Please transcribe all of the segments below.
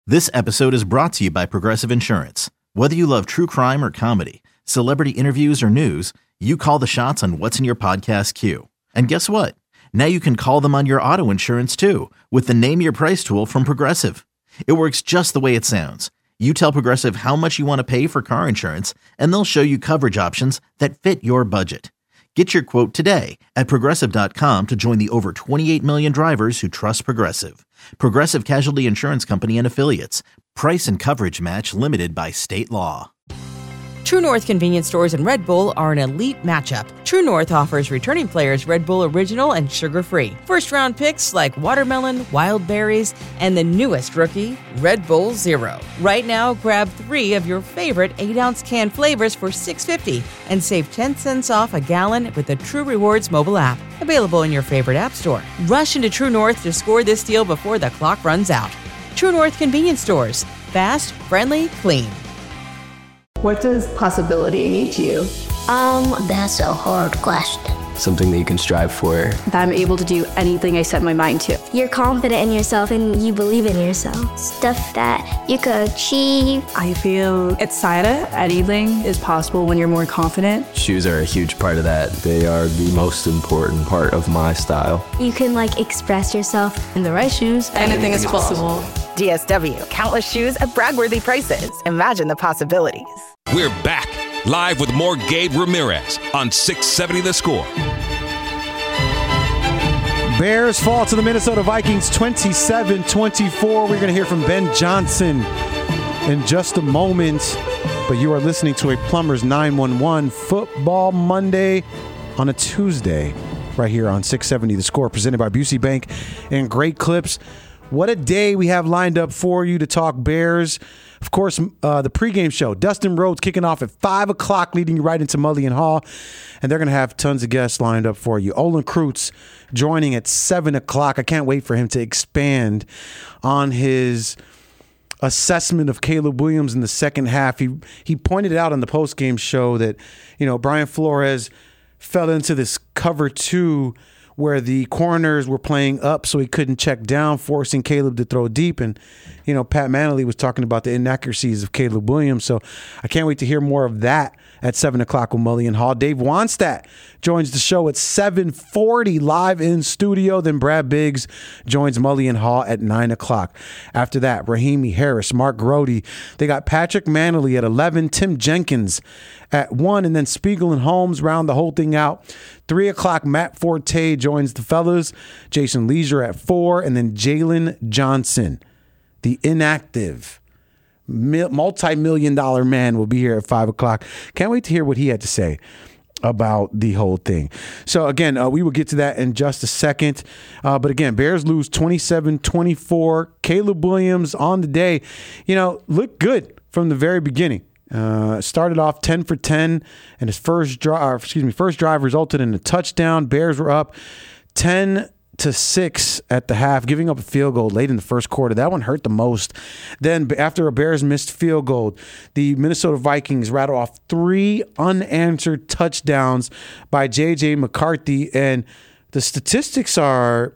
This episode is brought to you by Progressive Insurance. Whether you love true crime or comedy, celebrity interviews or news, you call the shots on what's in your podcast queue. And guess what? Now you can call them on your auto insurance too with the Name Your Price tool from Progressive. It works just the way it sounds. You tell Progressive how much you want to pay for car insurance, and they'll show you coverage options that fit your budget. Get your quote today at Progressive.com to join the over 28 million drivers who trust Progressive. Progressive Casualty Insurance Company and Affiliates. Price and coverage match limited by state law. True North convenience stores and Red Bull are an elite matchup. True North offers returning players Red Bull Original and sugar-free. First-round picks like watermelon, wild berries, and the newest rookie, Red Bull Zero. Right now, grab 3 of your favorite 8-ounce can flavors for $6.50 and save 10 cents off a gallon with the True Rewards mobile app. Available in your favorite app store. Rush into True North to score this deal before the clock runs out. True North convenience stores. Fast, friendly, clean. What does possibility mean to you? That's a hard question. Something that you can strive for. That I'm able to do anything I set my mind to. You're confident in yourself and you believe in yourself. Stuff that you could achieve. I feel excited. Anything is possible when you're more confident. Shoes are a huge part of that. They are the most important part of my style. You can express yourself. In the right shoes, anything is possible. DSW, countless shoes at brag-worthy prices. Imagine the possibilities. We're back, live with more Gabe Ramirez on 670 The Score. Bears fall to the Minnesota Vikings 27-24. We're going to hear from Ben Johnson in just a moment. But you are listening to a Plumbers 911 Football Monday on a Tuesday right here on 670 The Score, presented by Busey Bank and Great Clips. What a day we have lined up for you to talk Bears. Of course, the pregame show, Dustin Rhodes kicking off at 5 o'clock, leading you right into Mulligan Hall. And they're going to have tons of guests lined up for you. Olin Kreutz joining at 7 o'clock. I can't wait for him to expand on his assessment of Caleb Williams in the second half. He pointed out on the postgame show that, Brian Flores fell into this cover 2 where the corners were playing up so he couldn't check down, forcing Caleb to throw deep. And, Pat Manley was talking about the inaccuracies of Caleb Williams. So I can't wait to hear more of that at 7 o'clock with Mulligan Hall. Dave Wannstedt joins the show at 7:40 live in studio. Then Brad Biggs joins Mulligan Hall at 9 o'clock. After that, Rahimi Harris, Mark Grody. They got Patrick Manley at 11, Tim Jenkins at 1, and then Spiegel and Holmes round the whole thing out. 3 o'clock, Matt Forte joins the fellas. Jason Leisure at 4, and then Jalen Johnson, the inactive multi-million-dollar man, will be here at 5 o'clock. Can't wait to hear what he had to say about the whole thing. So, again, we will get to that in just a second. But, again, Bears lose 27-24. Caleb Williams on the day, looked good from the very beginning. Started off 10 for 10, and his first drive resulted in a touchdown. Bears were up 10-6 at the half, giving up a field goal late in the first quarter. That one hurt the most. Then after a Bears missed field goal, the Minnesota Vikings rattled off 3 unanswered touchdowns by J.J. McCarthy. And the statistics are,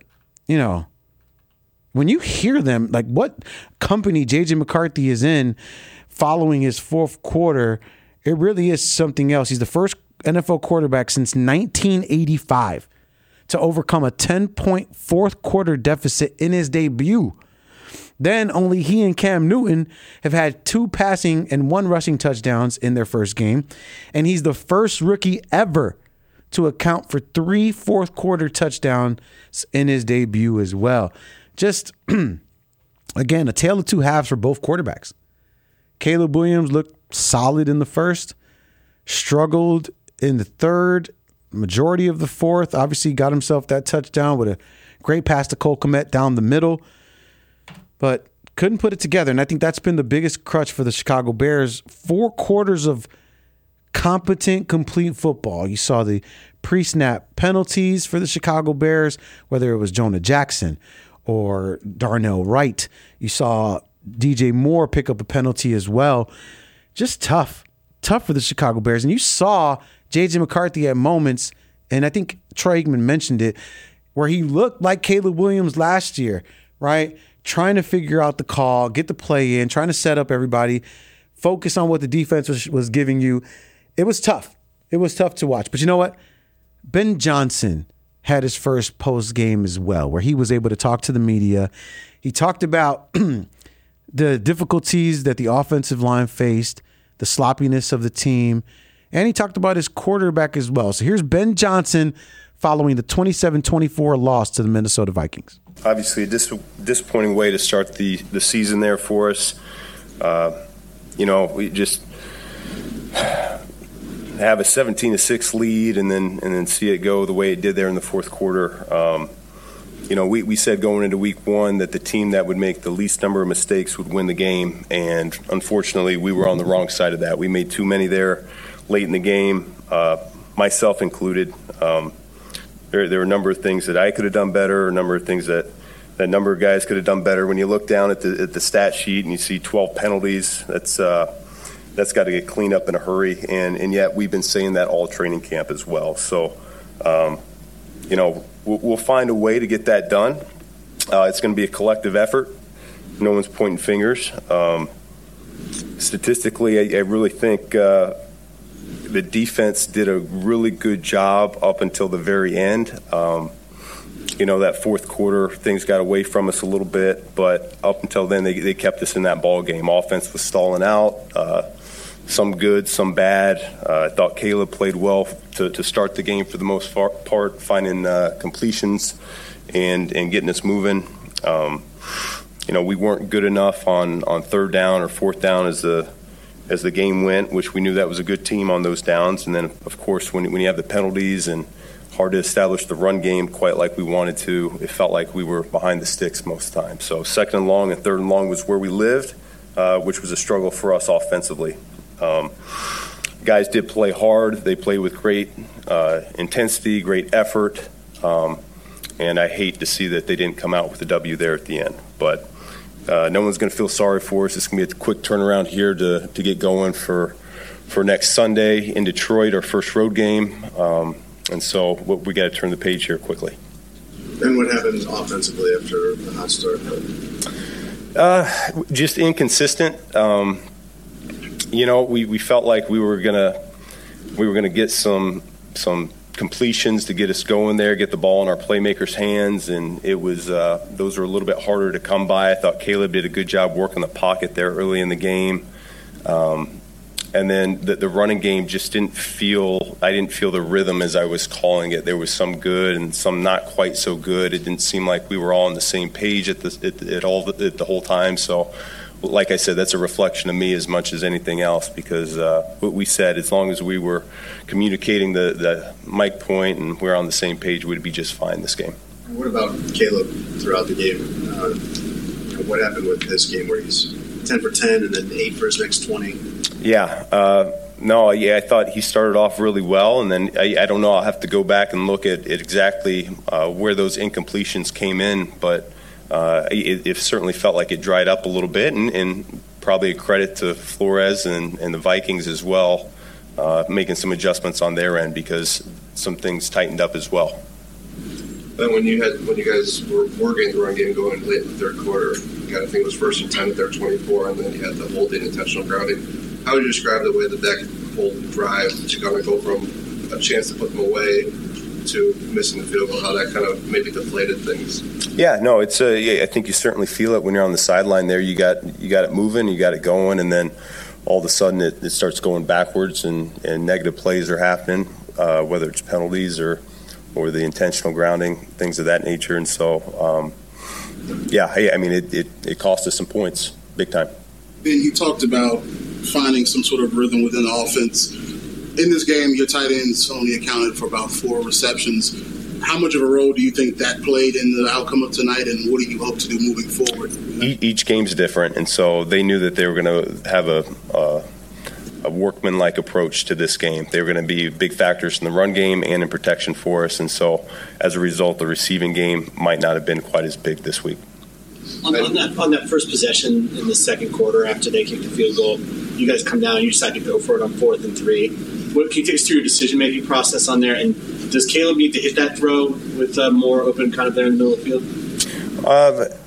when you hear them, like what company J.J. McCarthy is in following his fourth quarter, it really is something else. He's the first NFL quarterback since 1985 to overcome a 10-point fourth quarter deficit in his debut. Then only he and Cam Newton have had 2 passing and 1 rushing touchdowns in their first game. And he's the first rookie ever to account for 3 fourth quarter touchdowns in his debut as well. Just, again, a tale of 2 halves for both quarterbacks. Caleb Williams looked solid in the first, struggled in the third, majority of the fourth. Obviously got himself that touchdown with a great pass to Cole Kmet down the middle, but couldn't put it together. And I think that's been the biggest crutch for the Chicago Bears. 4 quarters of competent, complete football. You saw the pre-snap penalties for the Chicago Bears, whether it was Jonah Jackson or Darnell Wright. You saw DJ Moore pick up a penalty as well. Just tough for the Chicago Bears. And you saw J.J. McCarthy at moments, and I think Troy Aikman mentioned it, where he looked like Caleb Williams last year, right? trying to figure out the call, get the play in, trying to set up everybody, focus on what the defense was giving you. It was tough. It was tough to watch. But you know what? Ben Johnson had his first post game as well, where he was able to talk to the media. He talked about the difficulties that the offensive line faced, the sloppiness of the team, and he talked about his quarterback as well. So here's Ben Johnson following the 27-24 loss to the Minnesota Vikings. Obviously a disappointing way to start the season there for us. We just have a 17-6 lead and then see it go the way it did there in the fourth quarter. We said going into week one that the team that would make the least number of mistakes would win the game, and unfortunately we were on the wrong side of that. We made too many there late in the game, myself included. There were a number of things that I could have done better, a number of things that a number of guys could have done better. When you look down at the stat sheet and you see 12 penalties, that's got to get cleaned up in a hurry, and yet we've been saying that all training camp as well. So, we'll find a way to get that done. It's going to be a collective effort. No one's pointing fingers. Statistically, I really think the defense did a really good job up until the very end. That fourth quarter, things got away from us a little bit, but up until then, they kept us in that ball game. Offense was stalling out. Some good, some bad. I thought Caleb played well to start the game for the most part, finding completions and getting us moving. We weren't good enough on third down or fourth down as the game went, which we knew that was a good team on those downs. And then, of course, when you have the penalties and hard to establish the run game quite like we wanted to, it felt like we were behind the sticks most of the time. So second and long and third and long was where we lived, which was a struggle for us offensively. Guys did play hard. They played with great intensity, great effort, and I hate to see that they didn't come out with a W there at the end. But no one's going to feel sorry for us. It's going to be a quick turnaround here to get going for next Sunday in Detroit, our first road game. And so we got to turn the page here quickly. And what happened offensively after the hot start? Just inconsistent. We felt like we were gonna get some completions to get us going there, get the ball in our playmakers' hands, and it was those were a little bit harder to come by. I thought Caleb did a good job working the pocket there early in the game, and then the running game just didn't feel. I didn't feel the rhythm as I was calling it. There was some good and some not quite so good. It didn't seem like we were all on the same page at the whole time. So, like I said, that's a reflection of me as much as anything else, because what we said, as long as we were communicating the mic point and we're on the same page, we'd be just fine this game. What about Caleb throughout the game? What happened with this game where he's 10 for 10 and then 8 for his next 20? Yeah. I thought he started off really well, and then I don't know. I'll have to go back and look at exactly where those incompletions came in, but it certainly felt like it dried up a little bit, and probably a credit to Flores and the Vikings as well, making some adjustments on their end, because some things tightened up as well. But when you guys were getting the run game going late in the third quarter, I think it was 1st and 10 at their 24, and then you had the holding intentional grounding. How would you describe the way that whole drive that you're going to go from a chance to put them away to missing the field goal, how that kind of maybe deflated things? Yeah, no, it's I think you certainly feel it when you're on the sideline there. You got it moving, you got it going, and then all of a sudden it starts going backwards, and negative plays are happening, whether it's penalties or the intentional grounding, things of that nature. And so, it cost us some points, big time. Ben, you talked about finding some sort of rhythm within the offense. In this game, your tight ends only accounted for about 4 receptions. How much of a role do you think that played in the outcome of tonight, and what do you hope to do moving forward? Each game's different, and so they knew that they were going to have a workman-like approach to this game. They were going to be big factors in the run game and in protection for us, and so as a result, the receiving game might not have been quite as big this week. On that first possession in the second quarter, after they kicked the field goal, you guys come down and you decide to go for it on 4th and 3. What can you take us through your decision-making process on there? And does Caleb need to hit that throw with more open kind of there in the middle of the field?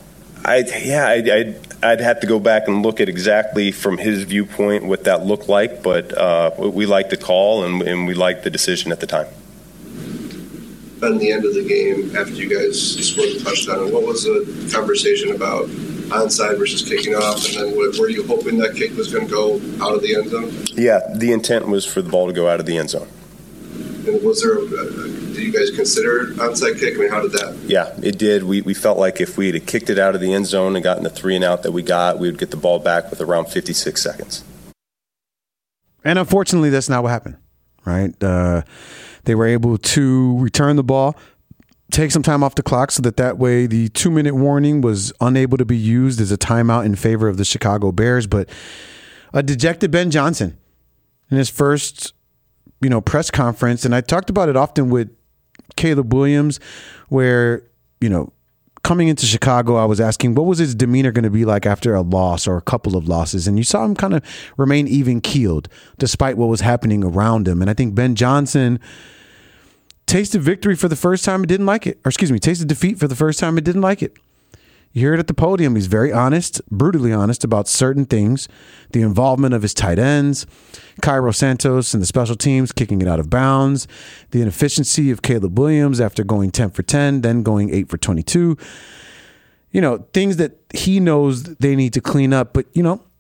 I'd have to go back and look at exactly from his viewpoint what that looked like, but we liked the call and we liked the decision at the time. On the end of the game, after you guys scored the touchdown, what was the conversation about onside versus kicking off, and then were you hoping that kick was going to go out of the end zone? Yeah, the intent was for the ball to go out of the end zone. And was there, did you guys consider onside kick? I mean, how did that? Yeah, it did. We felt like if we had kicked it out of the end zone and gotten the 3 and out that we got, we would get the ball back with around 56 seconds. And unfortunately, that's not what happened, right? They were able to return the ball, take some time off the clock so that way the 2-minute warning was unable to be used as a timeout in favor of the Chicago Bears. But a dejected Ben Johnson in his first, press conference, and I talked about it often with Caleb Williams, where, coming into Chicago, I was asking what was his demeanor going to be like after a loss or a couple of losses, and you saw him kind of remain even-keeled despite what was happening around him. And I think Ben Johnson tasted victory for the first time and didn't like it. Or tasted defeat for the first time and didn't like it. You hear it at the podium. He's very honest, brutally honest about certain things. The involvement of his tight ends, Cairo Santos and the special teams kicking it out of bounds, the inefficiency of Caleb Williams after going 10 for 10, then going 8 for 22. Things that he knows they need to clean up. But,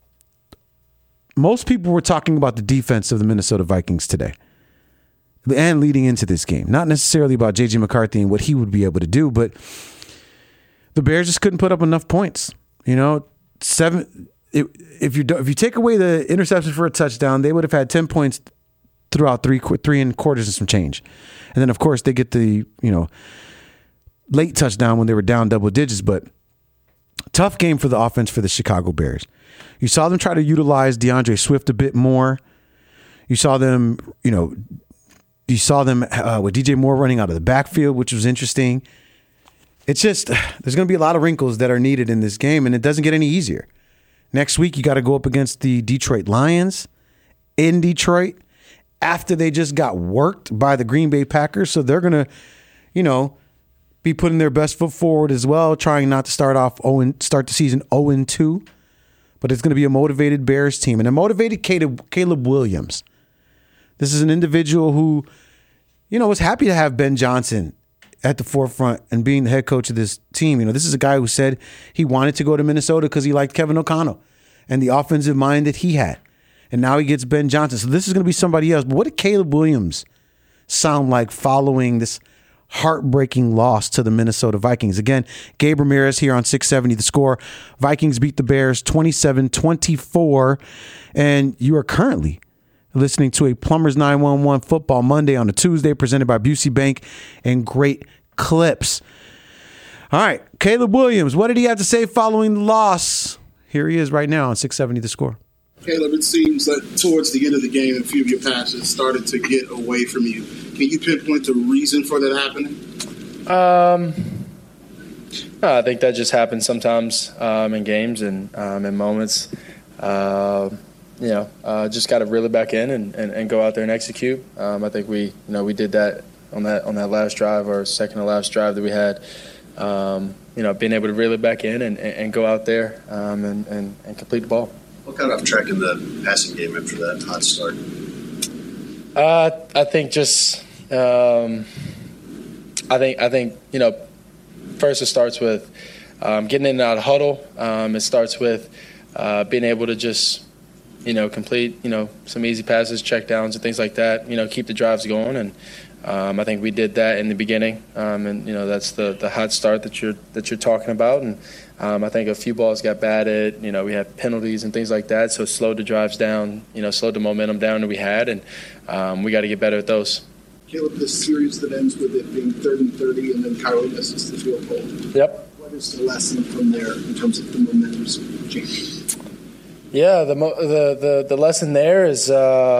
most people were talking about the defense of the Minnesota Vikings today and leading into this game. Not necessarily about J.J. McCarthy and what he would be able to do, but the Bears just couldn't put up enough points. If you take away the interception for a touchdown, they would have had 10 points throughout 3 and quarters and some change. And then, of course, they get the late touchdown when they were down double digits. But tough game for the offense for the Chicago Bears. You saw them try to utilize DeAndre Swift a bit more. You saw them, with DJ Moore running out of the backfield, which was interesting. It's just, there's going to be a lot of wrinkles that are needed in this game, and it doesn't get any easier. Next week, you got to go up against the Detroit Lions in Detroit after they just got worked by the Green Bay Packers. So they're going to, be putting their best foot forward as well, trying not to start the season 0-2. But it's going to be a motivated Bears team and a motivated Caleb Williams. This is an individual who, was happy to have Ben Johnson at the forefront and being the head coach of this team. This is a guy who said he wanted to go to Minnesota because he liked Kevin O'Connell and the offensive mind that he had. And now he gets Ben Johnson. So this is going to be somebody else. But what did Caleb Williams sound like following this heartbreaking loss to the Minnesota Vikings? Again, Gabe Ramirez here on 670 The Score. Vikings beat the Bears 27-24. And you are currently listening to a Plumbers 911 Football Monday on a Tuesday, presented by Busey Bank and Great Clips. All right, Caleb Williams, what did he have to say following the loss? Here he is right now on 670 The Score. Caleb, it seems that towards the end of the game, a few of your passes started to get away from you. Can you pinpoint the reason for that happening? I think that just happens sometimes in games and in moments. Just got to reel it back in and go out there and execute. I think we did that on that last drive, or second to last drive that we had. Being able to reel it back in and go out there and complete the ball. What kind of track in the passing game after that hot start? I think just first it starts with getting in and out of huddle. It starts with being able to just complete some easy passes, check downs, and things like that. Keep the drives going, and I think we did that in the beginning. And that's the hot start that you're talking about. And I think a few balls got batted. We had penalties and things like that, so it slowed the drives down. Slowed the momentum down that we had, and we got to get better at those. Caleb, this series that ends with it being 3rd and 30, and then Cairo misses the field goal. Yep. What is the lesson from there in terms of the momentum change? Yeah, the lesson there is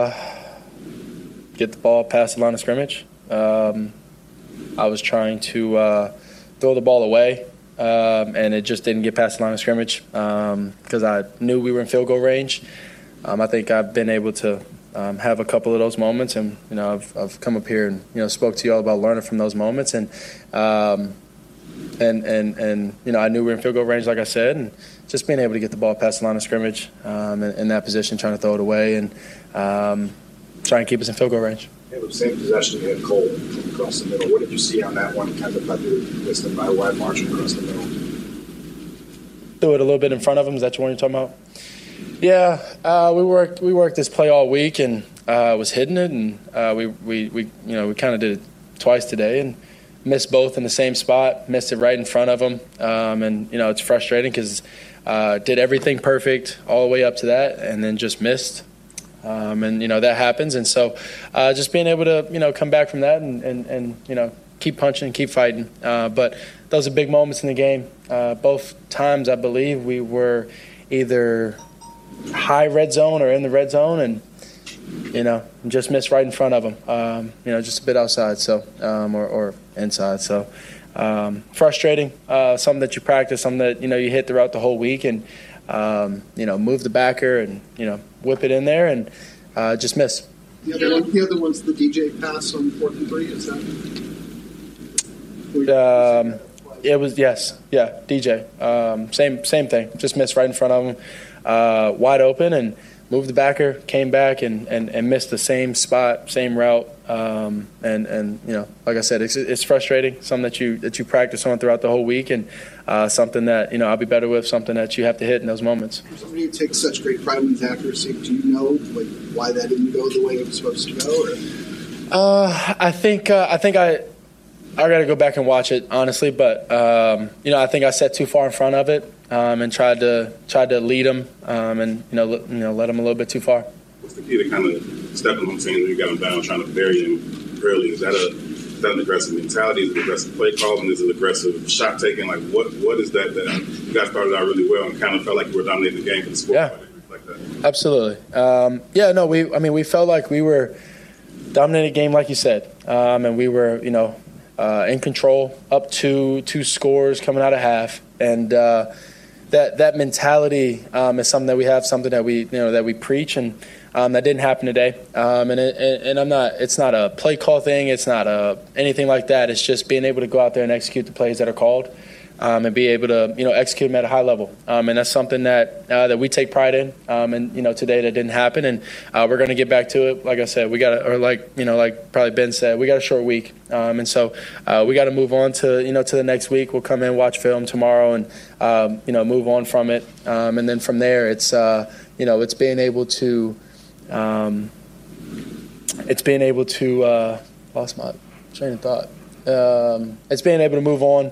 get the ball past the line of scrimmage. I was trying to throw the ball away, and it just didn't get past the line of scrimmage because I knew we were in field goal range. I think I've been able to have a couple of those moments, and I've come up here and spoke to you all about learning from those moments, and and you know, I knew we were in field goal range, like I said, and just being able to get the ball past the line of scrimmage in that position, trying to throw it away and trying to keep us in field goal range. Yeah, the same possession, you had Cole come across the middle. What did you see on that one? Kind of thought you missed them by a wide margin across the middle. Threw it a little bit in front of him. Is that the one you're talking about? Yeah, we worked this play all week and was hitting it, and we kind of did it twice today and missed both in the same spot. Missed it right in front of him, and you know, it's frustrating because did everything perfect all the way up to that, and then just missed. And you know, that happens, and so just being able to, you know, come back from that and you know, keep punching, keep fighting. But those are big moments in the game. Both times, I believe, we were either high red zone or in the red zone, and you know, just missed right in front of them. You know, just a bit outside, so or inside. So frustrating. Something that you practice, something that, you know, you hit throughout the whole week, and you know, move the backer and, you know, whip it in there and just miss. The other one's the DJ pass on 4th and 3. Is that? It was, yes, yeah, DJ. Same thing. Just missed right in front of him, wide open, and moved the backer, came back and missed the same spot, same route. And you know, like I said, it's frustrating. Something that you practice on throughout the whole week, and something that, you know, I'll be better with. Something that you have to hit in those moments. Somebody who takes such great pride in his accuracy, do you know like why that didn't go the way it was supposed to go? Or? I think I got to go back and watch it, honestly. But you know, I think I sat too far in front of it and tried to lead him and you know let him a little bit too far. What's the key to kind of stepping on teams when you got him down, trying to bury him early? Is that an aggressive mentality? Is it aggressive play calling? Is it aggressive shot taking? Like what is that you guys started out really well and kind of felt like you were dominating the game for the score? Yeah, like that? Absolutely. We felt like we were dominating the game, like you said, and we were, you know, in control, up to 2 scores coming out of half, and that mentality is something that we have, something that we preach, and that didn't happen today. And I'm not. It's not a play call thing. It's not anything like that. It's just being able to go out there and execute the plays that are called, and be able to, you know, execute them at a high level. And that's something that we take pride in. And you know, today that didn't happen, and we're going to get back to it. Like I said, we got like probably Ben said, we got a short week, and so we got to move on to the next week. We'll come in, watch film tomorrow, and you know, move on from it. And then from there, it's it's being able to lost my train of thought. It's being able to move on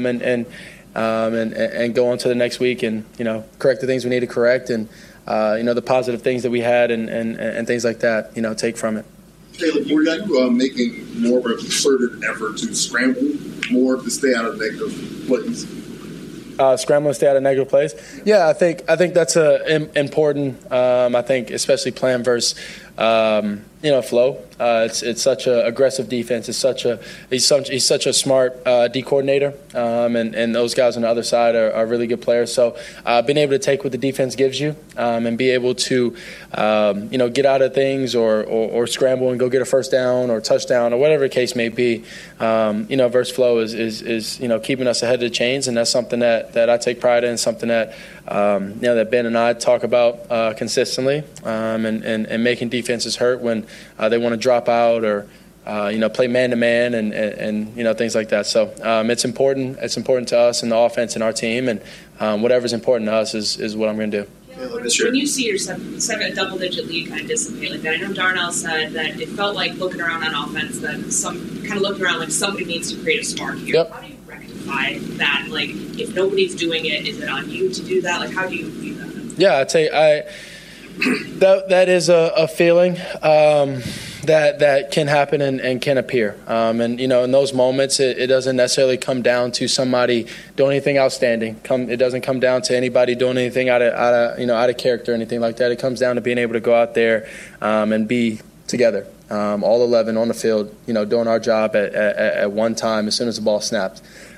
and go on to the next week, and you know, correct the things we need to correct, and you know, the positive things that we had and things like that, you know, take from it. Caleb, were you making more of a concerted effort to scramble more to stay out of negative plays? Scrambling to stay out of negative plays. Yeah, I think that's important. I think especially playing versus Flo. It's such an aggressive defense. He's such a smart D coordinator, and those guys on the other side are really good players. So being able to take what the defense gives you and be able to get out of things or scramble and go get a first down or touchdown or whatever the case may be, versus Flo is keeping us ahead of the chains, and that's something that I take pride in, something that that Ben and I talk about consistently, and making defenses hurt when they want to drop out or play man-to-man and things like that. So it's important. It's important to us and the offense and our team, and whatever's important to us is what I'm going to do. When you see your second double-digit lead kind of dissipate like that, I know Darnell said that it felt like looking around on offense that some kind of looked around like somebody needs to create a spark here. Yep. How do you rectify that? Like, if nobody's doing it, is it on you to do that? Like, how do you view that? Yeah, I'd say that is a feeling that can happen and can appear. And in those moments, it doesn't necessarily come down to somebody doing anything outstanding. It doesn't come down to anybody doing anything out of character or anything like that. It comes down to being able to go out there and be together, all 11 on the field, doing our job at one time as soon as the ball snaps.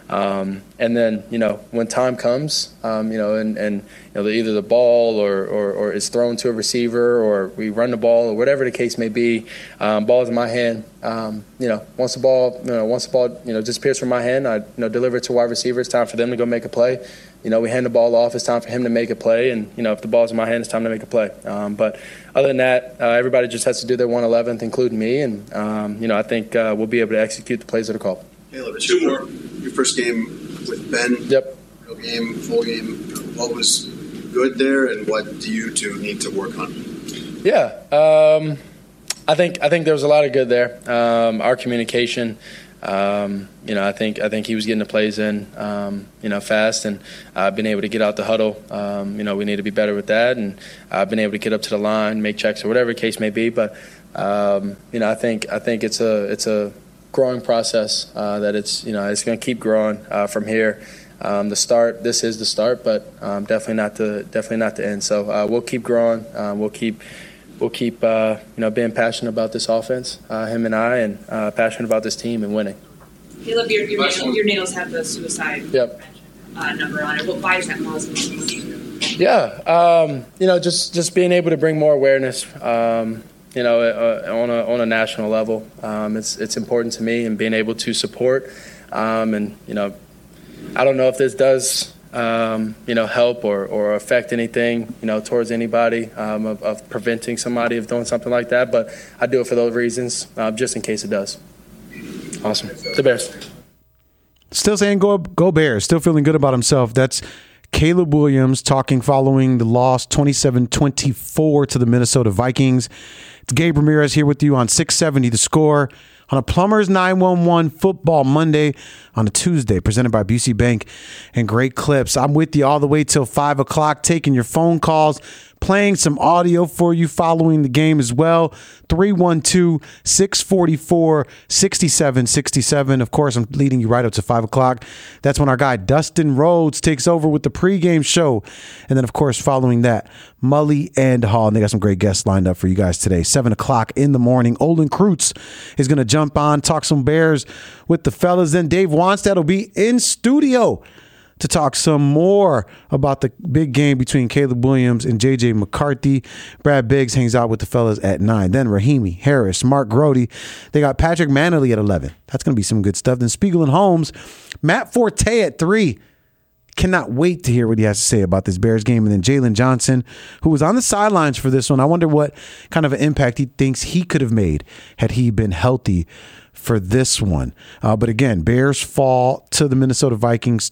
And then, when time comes, either the ball or is thrown to a receiver or we run the ball or whatever the case may be, ball's in my hand. Once the ball disappears from my hand, I deliver it to wide receiver. It's time for them to go make a play. We hand the ball off. It's time for him to make a play. And, if the ball's in my hand, it's time to make a play. But other than that, everybody just has to do their 111th, including me. And, I think we'll be able to execute the plays that are called. Caleb, it's your first game with Ben. Yep. Real game, full game. What was good there, and what do you two need to work on? Yeah, I think there was a lot of good there. Our communication. I think he was getting the plays in, fast, and been able to get out the huddle. We need to be better with that, and been able to get up to the line, make checks, or whatever the case may be. But I think it's a growing process that it's going to keep growing from here. This is the start, but definitely not the end. So we'll keep growing. We'll keep being passionate about this offense, him and I, and passionate about this team and winning. Caleb, your nails have the suicide number on it. Why is that causing so much? Yeah, just being able to bring more awareness. On a national level, it's important to me, and being able to support. I don't know if this does, help or affect anything, towards anybody of preventing somebody of doing something like that. But I do it for those reasons, just in case it does. Awesome. The Bears. Still saying go Bears. Still feeling good about himself. That's Caleb Williams talking following the loss 27-24 to the Minnesota Vikings. It's Gabe Ramirez here with you on 670 The Score on a Plumbers 911 Football Monday on a Tuesday, presented by Busey Bank and Great Clips. I'm with you all the way till 5 o'clock, taking your phone calls, playing some audio for you following the game as well. 312-644-6767. Of course, I'm leading you right up to 5 o'clock. That's when our guy Dustin Rhodes takes over with the pregame show. And then, of course, following that, Mully and Hall. And they got some great guests lined up for you guys today. 7 o'clock in the morning. Olin Kreutz is going to jump on, talk some Bears with the fellas. Then Dave Wannstedt will be in studio to talk some more about the big game between Caleb Williams and J.J. McCarthy. Brad Biggs hangs out with the fellas at 9. Then Rahimi Harris, Mark Grody. They got Patrick Manley at 11. That's going to be some good stuff. Then Spiegel and Holmes. Matt Forte at 3. Cannot wait to hear what he has to say about this Bears game. And then Jalen Johnson, who was on the sidelines for this one. I wonder what kind of an impact he thinks he could have made had he been healthy for this one. But again, Bears fall to the Minnesota Vikings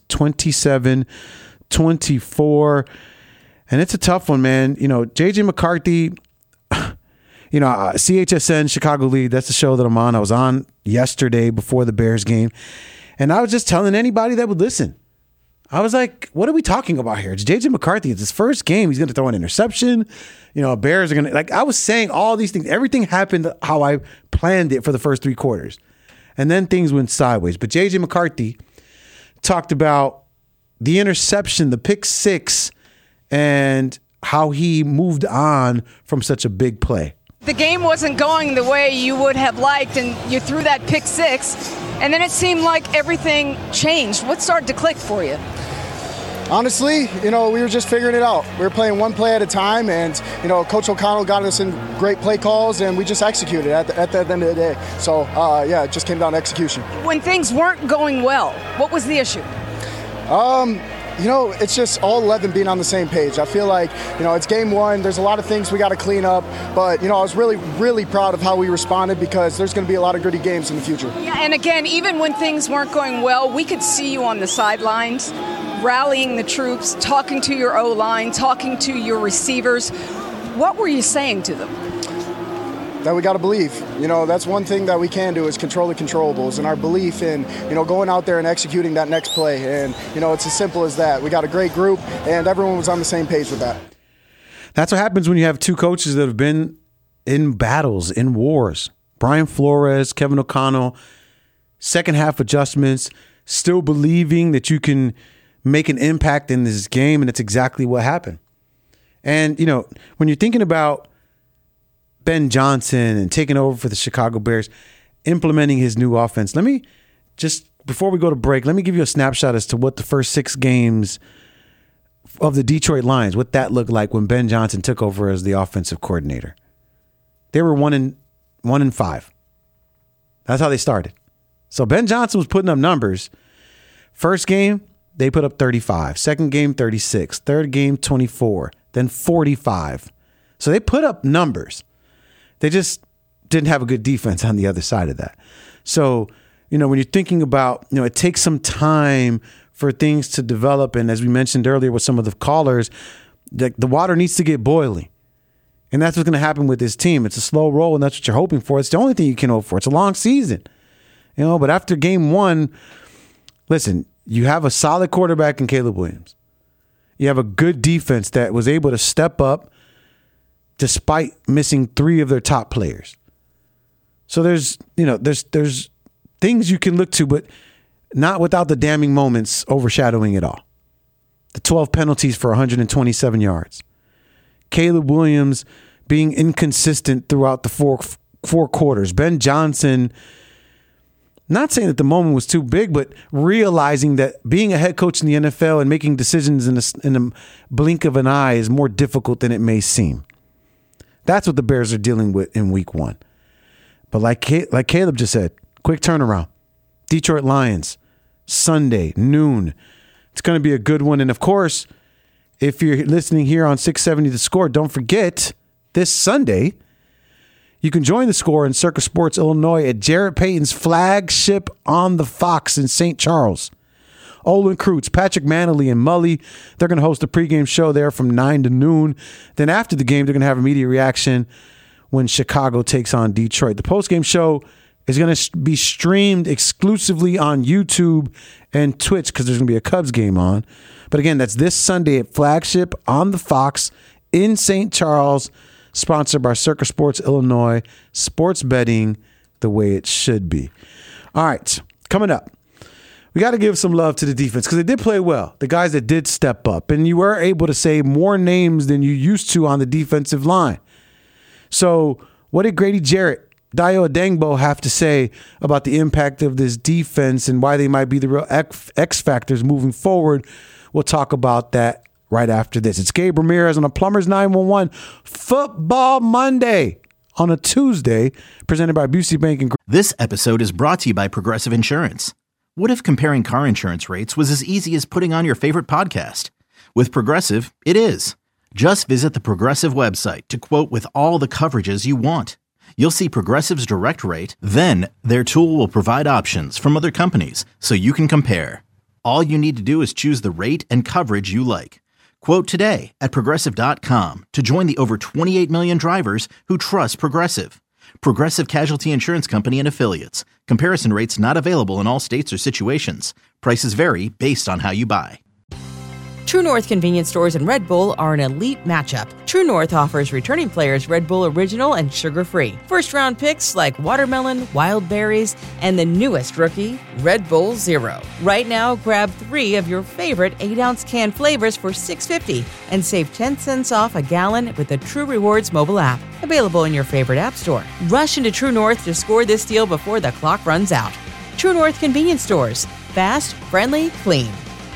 27-24. And it's a tough one, man. J.J. McCarthy, CHSN, Chicago Lead, that's the show that I'm on. I was on yesterday before the Bears game. And I was just telling anybody that would listen. I was like, what are we talking about here? It's J.J. McCarthy. It's his first game. He's going to throw an interception. Bears are going to, I was saying all these things. Everything happened how I planned it for the first 3 quarters. And then things went sideways. But J.J. McCarthy talked about the interception, the pick 6, and how he moved on from such a big play. The game wasn't going the way you would have liked, and you threw that pick 6, and then it seemed like everything changed. What started to click for you? Honestly, we were just figuring it out. We were playing one play at a time, and, Coach O'Connell got us in great play calls, and we just executed at the end of the day. So, it just came down to execution. When things weren't going well, what was the issue? It's just all 11 being on the same page. I feel like, it's game 1. There's a lot of things we got to clean up. But, I was really, really proud of how we responded, because there's going to be a lot of gritty games in the future. Yeah, and again, even when things weren't going well, we could see you on the sidelines, rallying the troops, talking to your O-line, talking to your receivers. What were you saying to them? That we got to believe. That's one thing that we can do is control the controllables, and our belief in, going out there and executing that next play. And, it's as simple as that. We got a great group, and everyone was on the same page with that. That's what happens when you have 2 coaches that have been in battles, in wars. Brian Flores, Kevin O'Connell, second half adjustments, still believing that you can make an impact in this game, and it's exactly what happened. And, when you're thinking about Ben Johnson and taking over for the Chicago Bears, implementing his new offense, let me just before we go to break, let me give you a snapshot as to what the first 6 games of the Detroit Lions, what that looked like when Ben Johnson took over as the offensive coordinator. They were 1-5. That's how they started. So Ben Johnson was putting up numbers. First game, they put up 35. Second game, 36. Third game, 24. Then 45. So they put up numbers. They just didn't have a good defense on the other side of that. So, when you're thinking about, it takes some time for things to develop. And as we mentioned earlier with some of the callers, the water needs to get boiling. And that's what's going to happen with this team. It's a slow roll, and that's what you're hoping for. It's the only thing you can hope for. It's a long season. But after game 1, listen, you have a solid quarterback in Caleb Williams. You have a good defense that was able to step up despite missing 3 of their top players. So there's things you can look to, but not without the damning moments overshadowing it all. The 12 penalties for 127 yards. Caleb Williams being inconsistent throughout the four quarters. Ben Johnson, not saying that the moment was too big, but realizing that being a head coach in the NFL and making decisions in a blink of an eye is more difficult than it may seem. That's what the Bears are dealing with in week 1. But like Caleb just said, quick turnaround. Detroit Lions, Sunday, noon. It's going to be a good one. And of course, if you're listening here on 670 The Score, don't forget this Sunday, you can join The Score in Circa Sports, Illinois at Jarrett Payton's flagship on the Fox in St. Charles. Olin Kreutz, Patrick Manley, and Mully, they're going to host a pregame show there from 9 to noon. Then after the game, they're going to have immediate reaction when Chicago takes on Detroit. The postgame show is going to be streamed exclusively on YouTube and Twitch because there's going to be a Cubs game on. But again, that's this Sunday at Flagship on the Fox in St. Charles, sponsored by Circa Sports Illinois. Sports betting the way it should be. All right, coming up, we got to give some love to the defense because they did play well. The guys that did step up, and you were able to say more names than you used to on the defensive line. So what did Grady Jarrett, Dayo Adengbo have to say about the impact of this defense and why they might be the real X factors moving forward? We'll talk about that right after this. It's Gabe Ramirez on a Plumbers 911 Football Monday on a Tuesday, presented by Busey Bank and. This episode is brought to you by Progressive Insurance. What if comparing car insurance rates was as easy as putting on your favorite podcast? With Progressive, it is. Just visit the Progressive website to quote with all the coverages you want. You'll see Progressive's direct rate, then their tool will provide options from other companies so you can compare. All you need to do is choose the rate and coverage you like. Quote today at Progressive.com to join the over 28 million drivers who trust Progressive. Progressive Casualty Insurance Company and Affiliates. Comparison rates not available in all states or situations. Prices vary based on how you buy. True North convenience stores and Red Bull are an elite matchup. True North offers returning players Red Bull Original and sugar-free. First-round picks like watermelon, wild berries, and the newest rookie, Red Bull Zero. Right now, grab 3 of your favorite 8-ounce can flavors for $6.50 and save 10 cents off a gallon with the True Rewards mobile app. Available in your favorite app store. Rush into True North to score this deal before the clock runs out. True North convenience stores. Fast, friendly, clean.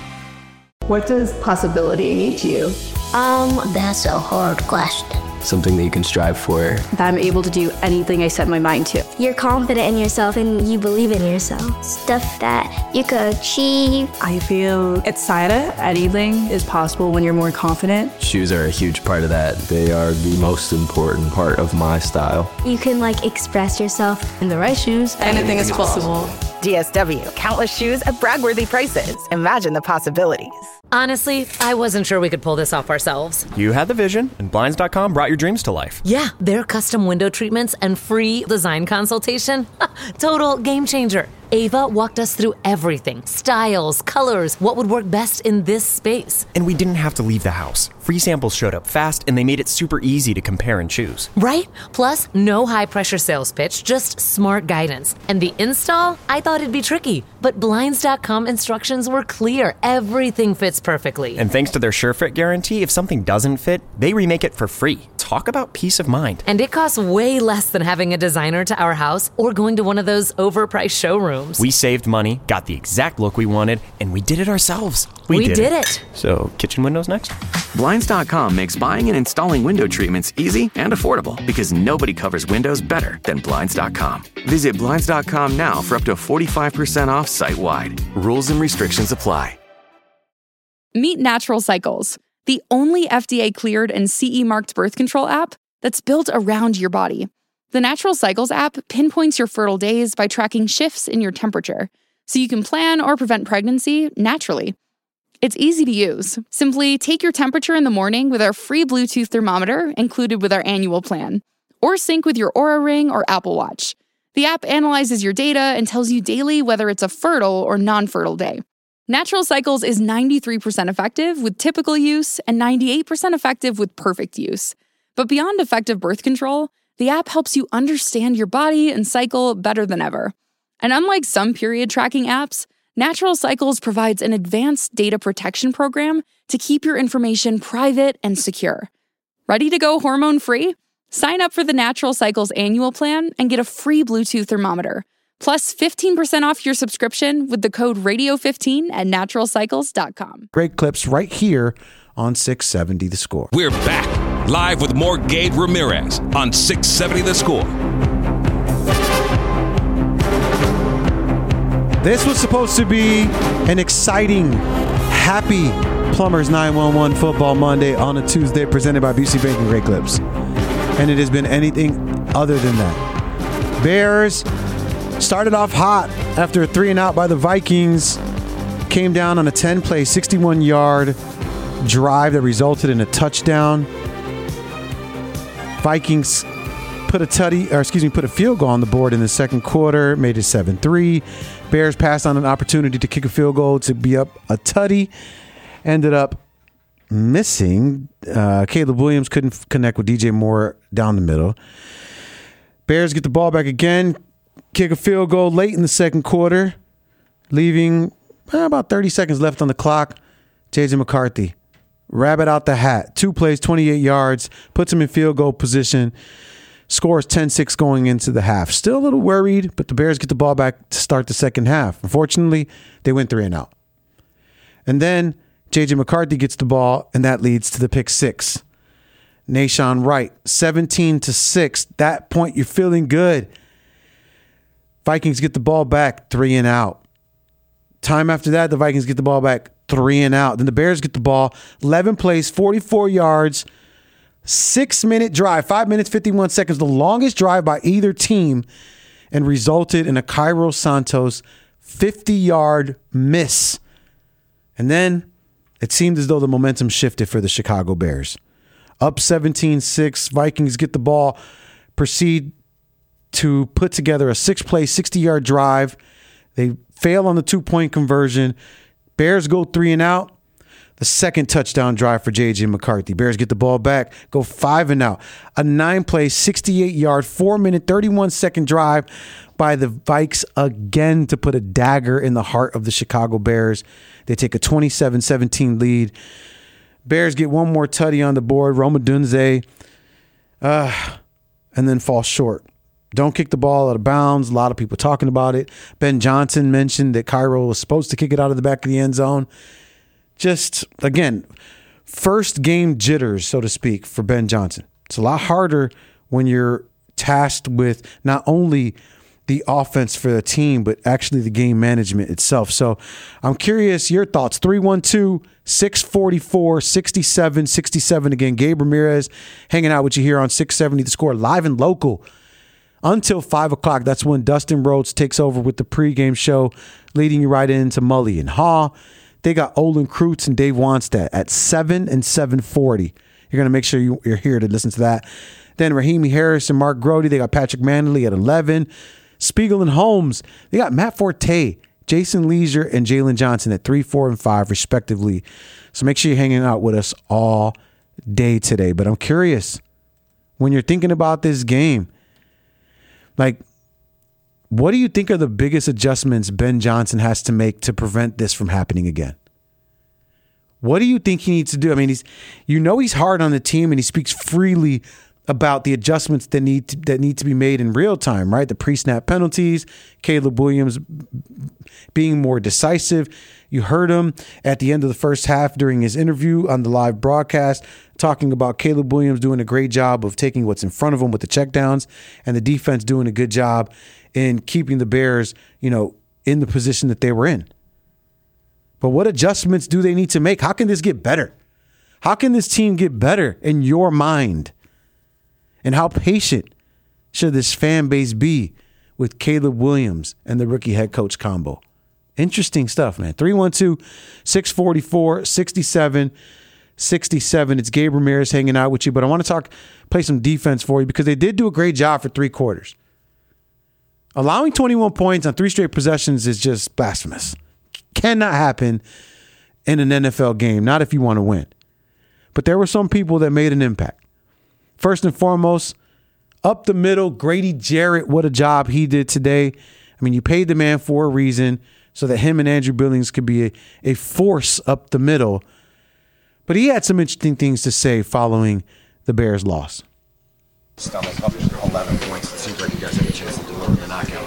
What does possibility mean to you? That's a hard question. Something that you can strive for. That I'm able to do anything I set my mind to. You're confident in yourself and you believe in yourself. Stuff that you could achieve. I feel excited. Anything is possible when you're more confident. Shoes are a huge part of that. They are the most important part of my style. You can express yourself. In the right shoes, anything is possible. DSW, countless shoes at brag-worthy prices. Imagine the possibilities. Honestly, I wasn't sure we could pull this off ourselves. You had the vision, and Blinds.com brought your dreams to life. Yeah, their custom window treatments and free design consultation. Total game changer. Ava walked us through everything. Styles, colors, what would work best in this space. And we didn't have to leave the house. Free samples showed up fast, and they made it super easy to compare and choose. Right? Plus, no high-pressure sales pitch, just smart guidance. And the install? I thought it'd be tricky. But Blinds.com instructions were clear. Everything fits perfectly. And thanks to their SureFit guarantee, if something doesn't fit, they remake it for free. Talk about peace of mind. And it costs way less than having a designer to our house or going to one of those overpriced showrooms. rooms. We saved money, got the exact look we wanted, and we did it ourselves. We did it. So, kitchen windows next? Blinds.com makes buying and installing window treatments easy and affordable because nobody covers windows better than Blinds.com. Visit Blinds.com now for up to 45% off site-wide. Rules and restrictions apply. Meet Natural Cycles, the only FDA-cleared and CE-marked birth control app that's built around your body. The Natural Cycles app pinpoints your fertile days by tracking shifts in your temperature, so you can plan or prevent pregnancy naturally. It's easy to use. Simply take your temperature in the morning with our free Bluetooth thermometer included with our annual plan, or sync with your Oura Ring or Apple Watch. The app analyzes your data and tells you daily whether it's a fertile or non-fertile day. Natural Cycles is 93% effective with typical use and 98% effective with perfect use. But beyond effective birth control, the app helps you understand your body and cycle better than ever. And unlike some period tracking apps, Natural Cycles provides an advanced data protection program to keep your information private and secure. Ready to go hormone-free? Sign up for the Natural Cycles annual plan and get a free Bluetooth thermometer, plus 15% off your subscription with the code radio15 at naturalcycles.com. Great clips right here on 670 The Score. We're back, live with more Gabe Ramirez on 670 The Score. This was supposed to be an exciting, happy Plumbers 911 Football Monday on a Tuesday presented by Busey Bank and Great Clips. And it has been anything other than that. Bears started off hot after a 3-and-out by the Vikings. Came down on a 10-play, 61-yard drive that resulted in a touchdown. Vikings put a field goal on the board in the second quarter, made it 7-3. Bears passed on an opportunity to kick a field goal to be up a tutty. Ended up missing. Caleb Williams couldn't connect with DJ Moore down the middle. Bears get the ball back again, kick a field goal late in the second quarter, leaving about 30 seconds left on the clock. J.J. McCarthy, rabbit out the hat. 2 plays, 28 yards, puts him in field goal position. Scores 10-6 going into the half. Still a little worried, but the Bears get the ball back to start the second half. Unfortunately, they went 3-and-out. And then J.J. McCarthy gets the ball, and that leads to the pick six. Nahshon Wright, 17-6. That point, you're feeling good. Vikings get the ball back, 3-and-out. Time after that, the Vikings get the ball back, 3-and-out. Then the Bears get the ball, 11 plays, 44 yards, 6-minute drive, 5 minutes, 51 seconds, the longest drive by either team, and resulted in a Cairo Santos 50-yard miss. And then it seemed as though the momentum shifted for the Chicago Bears. Up 17-6, Vikings get the ball, proceed to put together a 6-play, 60-yard drive. They fail on the 2-point conversion. Bears go 3-and-out. The second touchdown drive for J.J. McCarthy. Bears get the ball back, go 5-and-out. A 9-play, 68-yard, 4-minute, 31-second drive by the Vikes again to put a dagger in the heart of the Chicago Bears. They take a 27-17 lead. Bears get one more tutty on the board. Rome Odunze, and then fall short. Don't kick the ball out of bounds. A lot of people talking about it. Ben Johnson mentioned that Cairo was supposed to kick it out of the back of the end zone. Just, again, first game jitters, so to speak, for Ben Johnson. It's a lot harder when you're tasked with not only the offense for the team, but actually the game management itself. So I'm curious your thoughts. 312-644-6767. Again, Gabe Ramirez hanging out with you here on 670 The Score, live and local until 5 o'clock. That's when Dustin Rhodes takes over with the pregame show, leading you right into Mully and Haw. They got Olin Kreutz and Dave Wanstead at 7 and 7:40. You're going to make sure you're here to listen to that. Then Rahimi Harris and Mark Grody. They got Patrick Manley at 11. Spiegel and Holmes. They got Matt Forte, Jason Leisure, and Jalen Johnson at 3, 4, and 5, respectively. So make sure you're hanging out with us all day today. But I'm curious, when you're thinking about this game, like, what do you think are the biggest adjustments Ben Johnson has to make to prevent this from happening again? What do you think he needs to do? I mean, he's hard on the team and he speaks freely about the adjustments that need to be made in real time, right? The pre-snap penalties, Caleb Williams being more decisive. You heard him at the end of the first half during his interview on the live broadcast talking about Caleb Williams doing a great job of taking what's in front of him with the checkdowns and the defense doing a good job in keeping the Bears, in the position that they were in. But what adjustments do they need to make? How can this get better? How can this team get better in your mind? And how patient should this fan base be with Caleb Williams and the rookie head coach combo? Interesting stuff, man. 312-644-6767. It's Gabe Ramirez hanging out with you, but I want to play some defense for you because they did do a great job for 3 quarters. Allowing 21 points on 3 straight possessions is just blasphemous. Cannot happen in an NFL game, not if you want to win. But there were some people that made an impact. First and foremost, up the middle, Grady Jarrett, what a job he did today. I mean, you paid the man for a reason so that him and Andrew Billings could be a force up the middle. But he had some interesting things to say following the Bears' loss. Stomach up 11 points. It seems like you guys have a chance to deliver the knockout.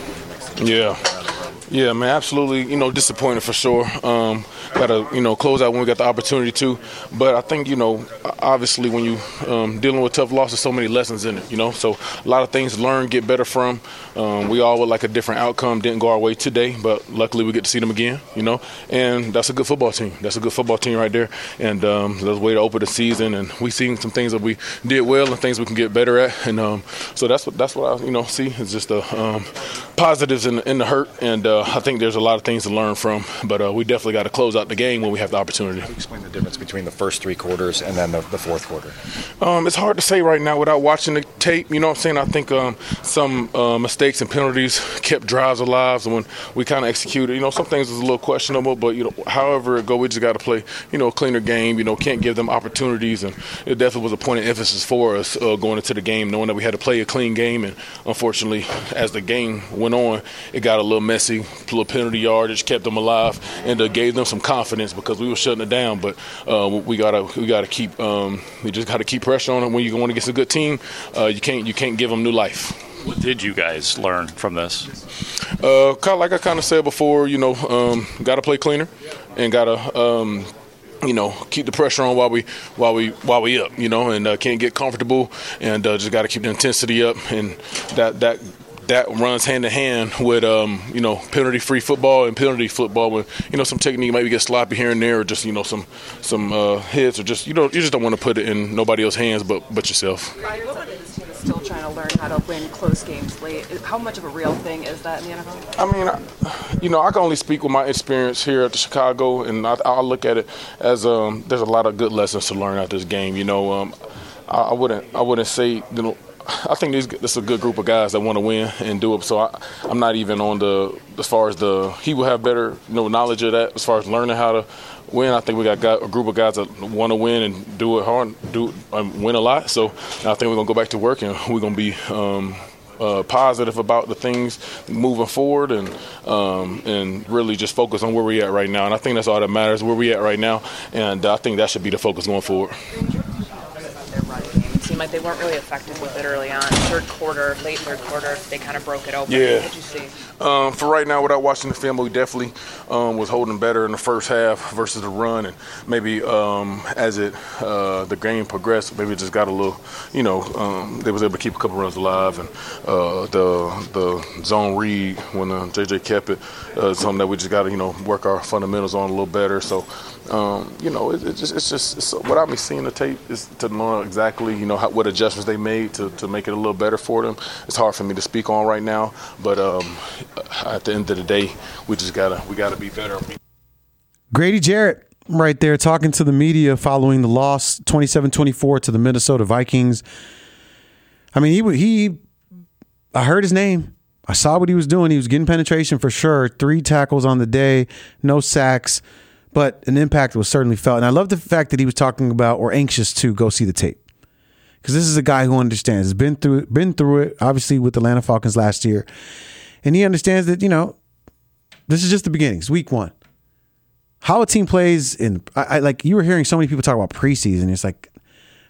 Yeah, man, absolutely. Disappointed for sure. Got to, close out when we got the opportunity to. But I think, obviously when you dealing with tough losses, so many lessons in it, So a lot of things to learn, get better from. We all would like a different outcome. Didn't go our way today, but luckily we get to see them again, And that's a good football team. That's a good football team right there. And that's a way to open the season. And we seen some things that we did well and things we can get better at. And so that's what I, see is just the positives in the hurt. And I think there's a lot of things to learn from, but we definitely got to close out the game when we have the opportunity. Explain the difference between the first 3 quarters and then the fourth quarter. It's hard to say right now without watching the tape. You know what I'm saying? I think some mistakes and penalties kept drives alive. So when we kind of executed, some things was a little questionable, but however it go, we just got to play, a cleaner game. Can't give them opportunities, and it definitely was a point of emphasis for us going into the game, knowing that we had to play a clean game. And unfortunately, as the game went on, it got a little messy. A little penalty yardage kept them alive and gave them some confidence because we were shutting it down. But we gotta keep we just gotta keep pressure on them. When you're going against a good team, you can't give them new life. What did you guys learn from this? Like I kind of said before, got to play cleaner and got to. Keep the pressure on while we up, and can't get comfortable, and just got to keep the intensity up, and that runs hand in hand with penalty-free football and penalty football. When some technique maybe get sloppy here and there, or just some hits, or just you just don't want to put it in nobody else's hands but yourself. This team is still trying to learn how to win close games late. How much of a real thing is that in the NFL? I mean, I can only speak with my experience here at the Chicago, and I look at it as there's a lot of good lessons to learn out this game. I wouldn't say I think this is a good group of guys that want to win and do it. So I'm not even on as far as he will have better knowledge of that as far as learning how to win. I think we got a group of guys that want to win and do it hard, win a lot. So I think we're gonna go back to work and we're gonna be positive about the things moving forward and really just focus on where we're at right now. And I think that's all that matters, where we're at right now. And I think that should be the focus going forward. Seemed like they weren't really effective with it early on. Late third quarter, they kind of broke it open. Yeah. What did you see? For right now, without watching the film, we definitely was holding better in the first half versus the run, and maybe as the game progressed, maybe it just got a little, they was able to keep a couple runs alive, and the zone read when JJ kept it, something that we just got to work our fundamentals on a little better. So. It's just without me seeing the tape is to know exactly what adjustments they made to make it a little better for them. It's hard for me to speak on right now, but at the end of the day, we gotta be better. Grady Jarrett right there talking to the media following the loss 27-24 to the Minnesota Vikings. I mean, I heard his name. I saw what he was doing. He was getting penetration for sure. 3 tackles on the day, no sacks. But an impact was certainly felt. And I love the fact that he was talking about or anxious to go see the tape. Because this is a guy who understands, has been through it, obviously with the Atlanta Falcons last year. And he understands that, this is just the beginning. It's week 1. How a team plays like you were hearing so many people talk about preseason. It's like,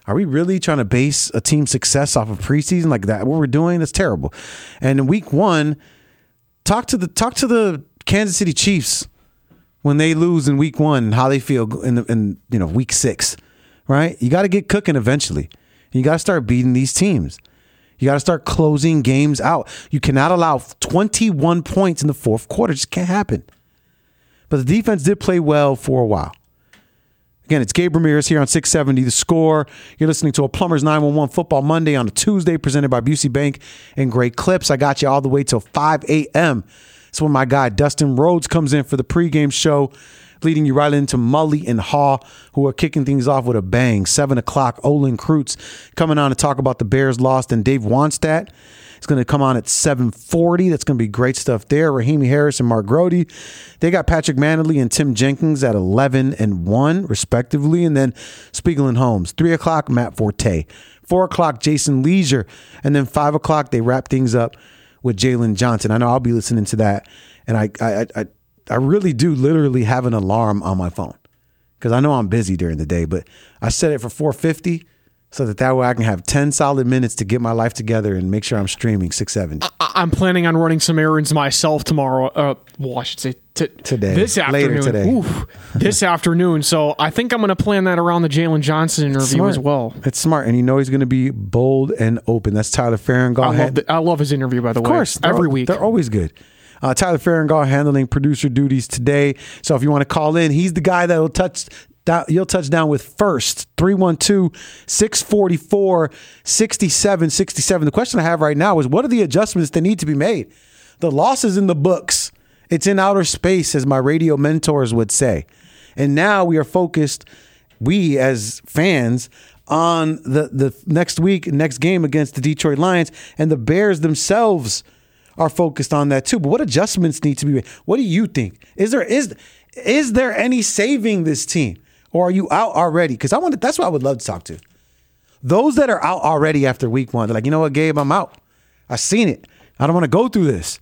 Are we really trying to base a team's success off of preseason like that? What we're doing, that's terrible. And in week 1, talk to the Kansas City Chiefs when they lose in week 1 and how they feel in week 6, right? You got to get cooking eventually. You got to start beating these teams. You got to start closing games out. You cannot allow 21 points in the fourth quarter. It just can't happen. But the defense did play well for a while. Again, it's Gabe Ramirez here on 670 The Score. You're listening to a Plumbers 911 Football Monday on a Tuesday presented by Busey Bank and Great Clips. I got you all the way till 5 a.m. It's when my guy Dustin Rhodes comes in for the pregame show, leading you right into Mully and Haw, who are kicking things off with a bang. 7 o'clock, Olin Kreutz coming on to talk about the Bears lost, and Dave Wannstedt is going to come on at 7:40. That's going to be great stuff there. Rahimi Harris and Mark Grody. They got Patrick Manley and Tim Jenkins at 11 and 1, respectively. And then Spiegel and Holmes. 3 o'clock, Matt Forte. 4 o'clock, Jason Leisure. And then 5 o'clock, they wrap things up with Jalen Johnson. I know I'll be listening to that. And I really do literally have an alarm on my phone because I know I'm busy during the day, but I set it for 4:50 so that way I can have 10 solid minutes to get my life together and make sure I'm streaming 670. I'm planning on running some errands myself tomorrow. I should say today. This afternoon. Later today. Oof, this afternoon. So I think I'm going to plan that around the Jalen Johnson interview as well. It's smart, and he's going to be bold and open. That's Tyler Farringall. I love his interview, by the way. Of course. Every week. They're always good. Tyler Farringall handling producer duties today. So if you want to call in, he's the guy that you'll touch down with first. 312-644-6767. The question I have right now is, what are the adjustments that need to be made? The loss is in the books. It's in outer space, as my radio mentors would say. And now we are focused, we as fans, on the next game against the Detroit Lions, and the Bears themselves are focused on that too. But what adjustments need to be made? What do you think? Is there any saving this team? Or are you out already? Because that's what I would love to talk to. Those that are out already after week 1, they're like, you know what, Gabe, I'm out. I've seen it. I don't want to go through this.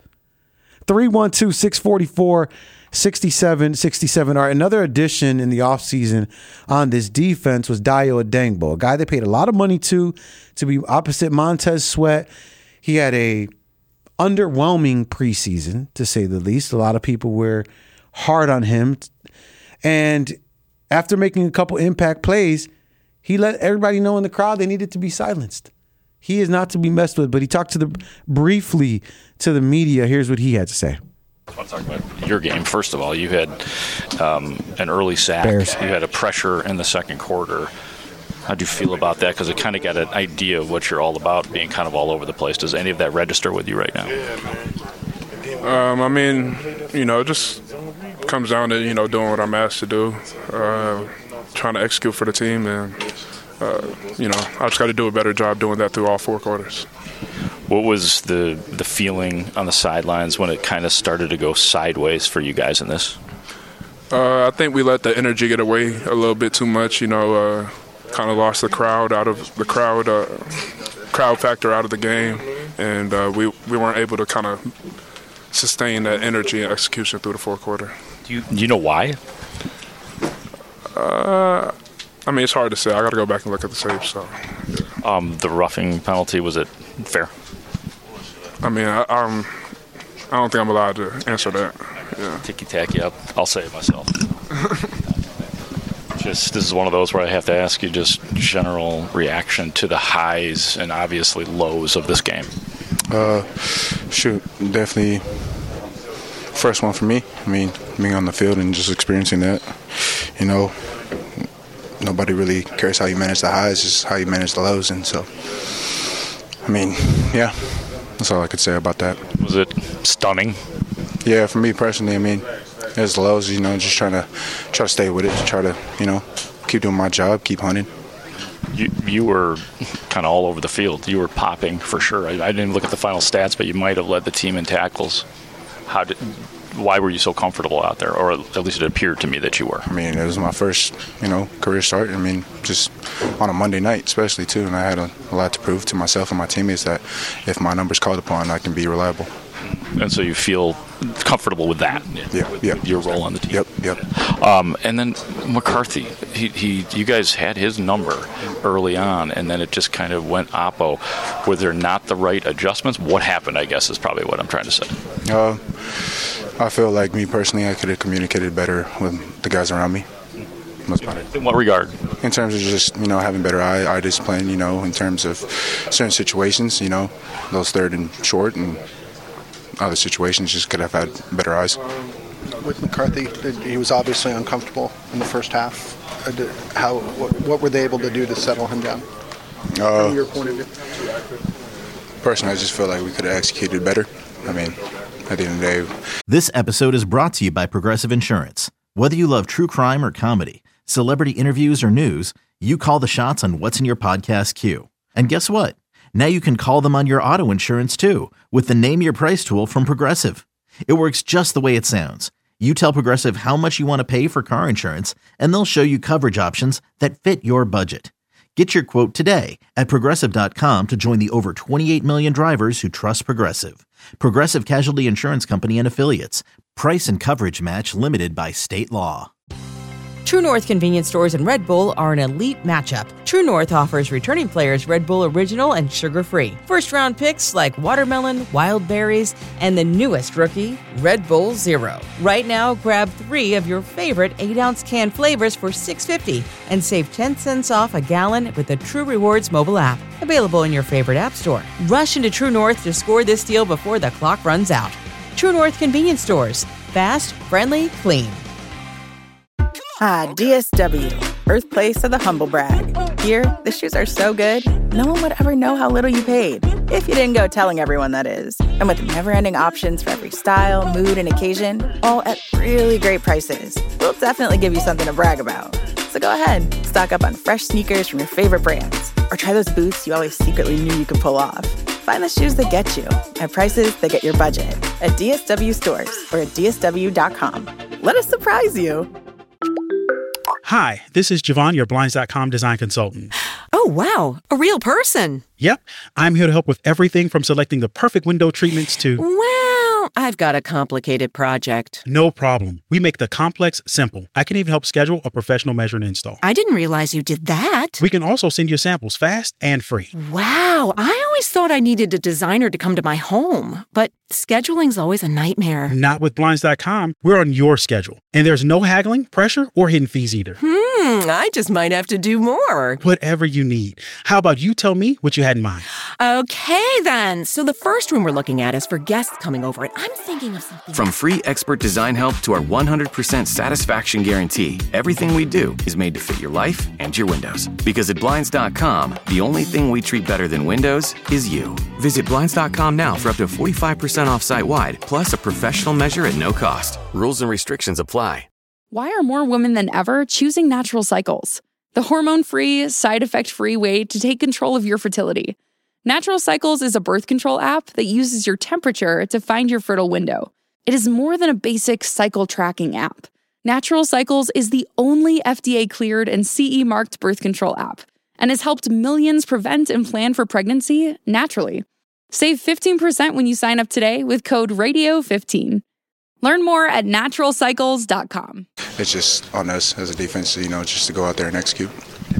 312-644-6767. All right, another addition in the offseason on this defense was Dayo Adengbo, a guy they paid a lot of money to be opposite Montez Sweat. He had a underwhelming preseason, to say the least. A lot of people were hard on him. And after making a couple impact plays, he let everybody know in the crowd they needed to be silenced. He is not to be messed with, but he talked briefly to the media. Here's what he had to say. I want to talk about your game. First of all, you had an early sack. Bears. You had a pressure in the second quarter. How do you feel about that? Because I kind of got an idea of what you're all about, being kind of all over the place. Does any of that register with you right now? It just comes down to, doing what I'm asked to do, trying to execute for the team, and, I just got to do a better job doing that through all 4 quarters. What was the feeling on the sidelines when it kind of started to go sideways for you guys in this? I think we let the energy get away a little bit too much, kind of lost the crowd factor out of the game, and we weren't able to kind of sustain that energy and execution through the fourth quarter. Do you know why? It's hard to say. I got to go back and look at the tape. So, the roughing penalty, was it fair? I don't think I'm allowed to answer that. Yeah. Ticky-tacky up. I'll say it myself. This is one of those where I have to ask you just general reaction to the highs and obviously lows of this game. Definitely first one for me. Being on the field and just experiencing that, nobody really cares how you manage the highs, just how you manage the lows. And so, that's all I could say about that. Was it stunning? Yeah, for me personally, as the lows, just trying to stay with it, try to, keep doing my job, keep hunting. You were kind of all over the field. You were popping for sure. I didn't look at the final stats, but you might have led the team in tackles. Why were you so comfortable out there? Or at least it appeared to me that you were. It was my first, career start. Just on a Monday night especially, too. And I had a lot to prove to myself and my teammates that if my number's called upon, I can be reliable. And so you feel comfortable with that, with your role on the team. And then McCarthy, you guys had his number early on, and then it just kind of went oppo. Were there not the right adjustments? What happened, I guess, is probably what I'm trying to say. I feel like me personally, I could have communicated better with the guys around me. In what regard? In terms of just, having better eye discipline, in terms of certain situations, those third and short and other situations, just could have had better eyes. With McCarthy, he was obviously uncomfortable in the first half. What were they able to do to settle him down? From your point of view? Personally, I just feel like we could have executed better. I mean, at the end of the day. This episode is brought to you by Progressive Insurance. Whether you love true crime or comedy, celebrity interviews or news, you call the shots on what's in your podcast queue. And guess what? Now you can call them on your auto insurance too with the Name Your Price tool from Progressive. It works just the way it sounds. You tell Progressive how much you want to pay for car insurance, and they'll show you coverage options that fit your budget. Get your quote today at Progressive.com to join the over 28 million drivers who trust Progressive. Progressive Casualty Insurance Company and Affiliates. Price and coverage match limited by state law. True North convenience stores and Red Bull are an elite matchup. True North offers returning players Red Bull Original and sugar-free. First-round picks like watermelon, wild berries, and the newest rookie, Red Bull Zero. Right now, grab 3 of your favorite 8-ounce can flavors for $6.50 and save 10 cents off a gallon with the True Rewards mobile app. Available in your favorite app store. Rush into True North to score this deal before the clock runs out. True North convenience stores. Fast, friendly, clean. DSW, birthplace of the humble brag. Here, the shoes are so good, no one would ever know how little you paid. If you didn't go telling everyone, that is. And with never-ending options for every style, mood, and occasion, all at really great prices, we'll definitely give you something to brag about. So go ahead, stock up on fresh sneakers from your favorite brands, or try those boots you always secretly knew you could pull off. Find the shoes that get you at prices that get your budget at DSW stores or at DSW.com. Let us surprise you. Hi, this is Javon, your Blinds.com design consultant. Oh, wow. A real person. Yep. I'm here to help with everything from selecting the perfect window treatments to... Well, I've got a complicated project. No problem. We make the complex simple. I can even help schedule a professional measure and install. I didn't realize you did that. We can also send you samples fast and free. Wow. I always thought I needed a designer to come to my home, but scheduling's always a nightmare. Not with Blinds.com. We're on your schedule. And there's no haggling, pressure, or hidden fees either. I just might have to do more. Whatever you need. How about you tell me what you had in mind? Okay, then. So the first room we're looking at is for guests coming over, and I'm thinking of something. From free expert design help to our 100% satisfaction guarantee, everything we do is made to fit your life and your windows. Because at Blinds.com, the only thing we treat better than windows is you. Visit Blinds.com now for up to 45% off site-wide, plus a professional measure at no cost. Rules and restrictions apply. Why are more women than ever choosing Natural Cycles? The hormone-free, side-effect-free way to take control of your fertility. Natural Cycles is a birth control app that uses your temperature to find your fertile window. It is more than a basic cycle tracking app. Natural Cycles is the only FDA-cleared and CE-marked birth control app and has helped millions prevent and plan for pregnancy naturally. Save 15% when you sign up today with code RADIO15. Learn more at naturalcycles.com. It's just on us as a defense, just to go out there and execute.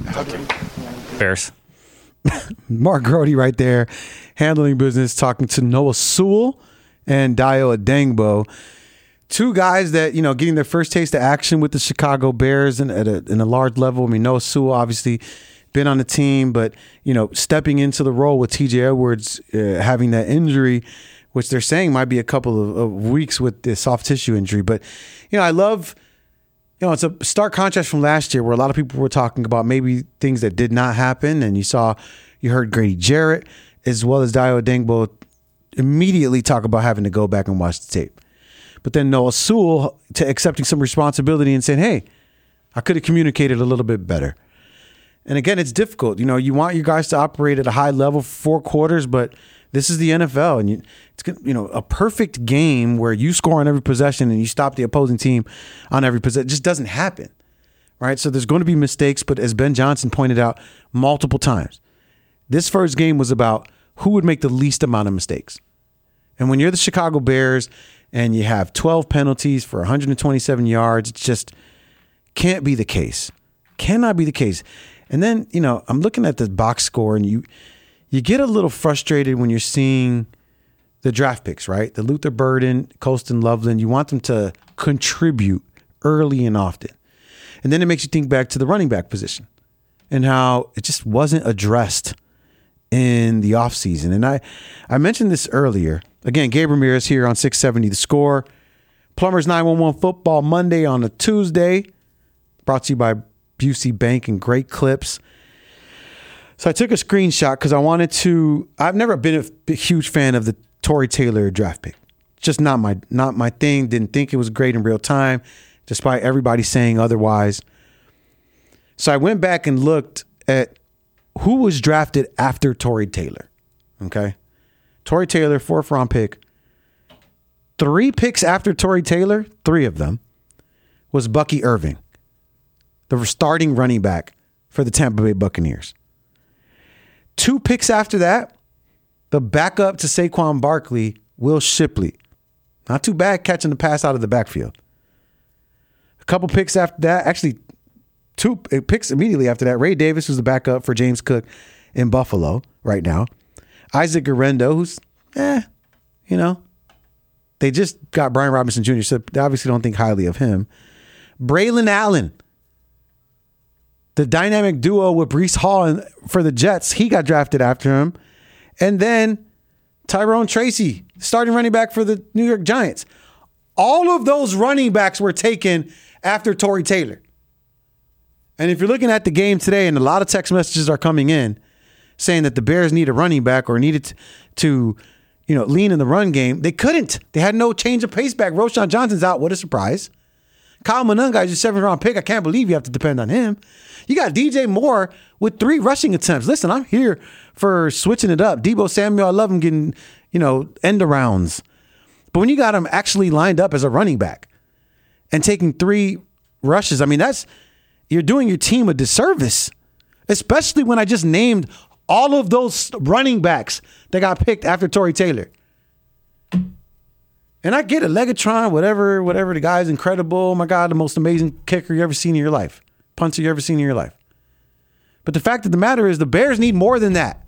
Bears. Mark Grody right there, handling business, talking to Noah Sewell and Dayo Adengbo. Two guys that, getting their first taste of action with the Chicago Bears in a large level. I mean, Noah Sewell obviously been on the team, but, stepping into the role with TJ Edwards having that injury, which they're saying might be a couple of weeks with the soft tissue injury. But, I love, it's a stark contrast from last year where a lot of people were talking about maybe things that did not happen. And you heard Grady Jarrett as well as Dayo Adengbo immediately talk about having to go back and watch the tape. But then Noah Sewell to accepting some responsibility and saying, hey, I could have communicated a little bit better. And again, it's difficult. You want your guys to operate at a high level for 4 quarters, but this is the NFL, and it's a perfect game where you score on every possession and you stop the opposing team on every possession. It just doesn't happen, right? So there's going to be mistakes, but as Ben Johnson pointed out multiple times, this first game was about who would make the least amount of mistakes. And when you're the Chicago Bears and you have 12 penalties for 127 yards, it just can't be the case. Cannot be the case. And then, I'm looking at the box score, and you get a little frustrated when you're seeing the draft picks, right? The Luther Burden, Colston Loveland, you want them to contribute early and often. And then it makes you think back to the running back position and how it just wasn't addressed in the offseason. And I mentioned this earlier. Again, Gabe Ramirez here on 670 The Score. Plumbers 911 Football Monday on a Tuesday. Brought to you by Busey Bank and Great Clips. So I took a screenshot because I've never been a huge fan of the Tory Taylor draft pick. Just not my thing. Didn't think it was great in real time, despite everybody saying otherwise. So I went back and looked at who was drafted after Tory Taylor. Okay. Tory Taylor, 4th round pick. 3 picks after Tory Taylor, 3 of them, was Bucky Irving, the starting running back for the Tampa Bay Buccaneers. 2 picks after that, the backup to Saquon Barkley, Will Shipley. Not too bad catching the pass out of the backfield. A couple picks after that, actually 2 picks immediately after that. Ray Davis, who's the backup for James Cook in Buffalo right now. Isaac Guerrero, who's, they just got Brian Robinson Jr., so they obviously don't think highly of him. Braylon Allen, the dynamic duo with Breece Hall for the Jets, he got drafted after him. And then Tyrone Tracy, starting running back for the New York Giants. All of those running backs were taken after Tory Taylor. And if you're looking at the game today, and a lot of text messages are coming in saying that the Bears need a running back or needed to lean in the run game, they couldn't. They had no change of pace back. Roschon Johnson's out. What a surprise. Kyle Monunga is your 7th round pick. I can't believe you have to depend on him. You got DJ Moore with 3 rushing attempts. Listen, I'm here for switching it up. Deebo Samuel, I love him getting, end arounds. But when you got him actually lined up as a running back and taking 3 rushes, you're doing your team a disservice, especially when I just named all of those running backs that got picked after Tory Taylor. And I get it, Legatron, whatever, the guy's incredible. Oh my God, the most amazing kicker you ever seen in your life. Punter you ever seen in your life. But the fact of the matter is the Bears need more than that.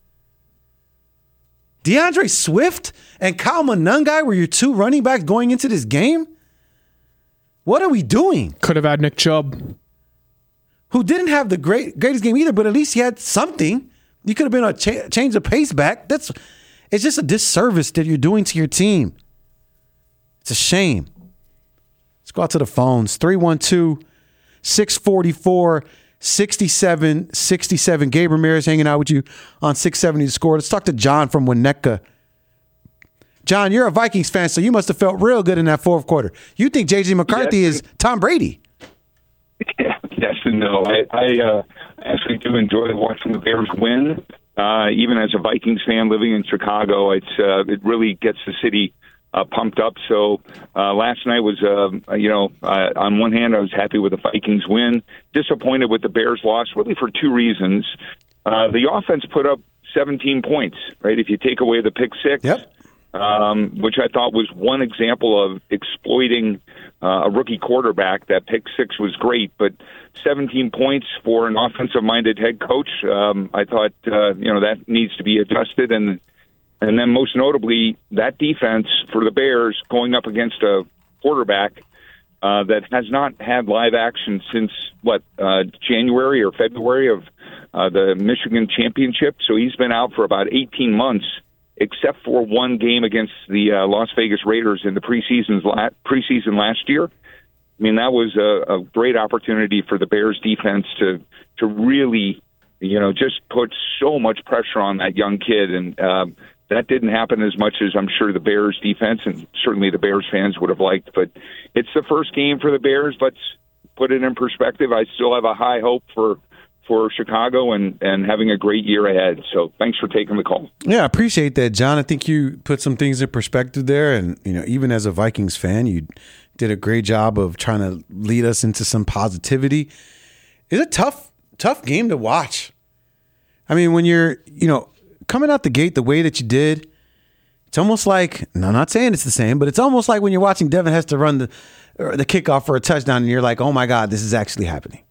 DeAndre Swift and Kyle Monunga were your 2 running backs going into this game? What are we doing? Could have had Nick Chubb, who didn't have the greatest game either, but at least he had something. You could have been a change of pace back. It's just a disservice that you're doing to your team. It's a shame. Let's go out to the phones. 312-644-6767. Gabe Ramirez hanging out with you on 670 The Score. Let's talk to John from Winnetka. John, you're a Vikings fan, so you must have felt real good in that 4th quarter. You think J.J. McCarthy is Tom Brady. Yes and no. I actually do enjoy watching the Bears win. Even as a Vikings fan living in Chicago, it really gets the city pumped up. So last night was, on one hand, I was happy with the Vikings win, disappointed with the Bears loss, really for 2 reasons. The offense put up 17 points, right? If you take away the pick 6, which I thought was one example of exploiting a rookie quarterback. That pick 6 was great, but 17 points for an offensive-minded head coach, I thought, that needs to be adjusted. And then most notably, that defense for the Bears going up against a quarterback that has not had live action since, January or February of the Michigan championship. So he's been out for about 18 months, except for 1 game against the Las Vegas Raiders in the preseason last year. I mean, that was a great opportunity for the Bears defense to really, just put so much pressure on that young kid. And that didn't happen as much as I'm sure the Bears defense and certainly the Bears fans would have liked. But it's the first game for the Bears. Let's put it in perspective. I still have a high hope for Chicago and having a great year ahead. So thanks for taking the call. Yeah, I appreciate that, John. I think you put some things in perspective there. And, even as a Vikings fan, you did a great job of trying to lead us into some positivity. It's a tough game to watch. I mean, when you're, coming out the gate the way that you did, It's almost like, no, I'm not saying it's the same, but it's almost like when you're watching Devin Hester run the kickoff for a touchdown and you're like, oh my God, this is actually happening.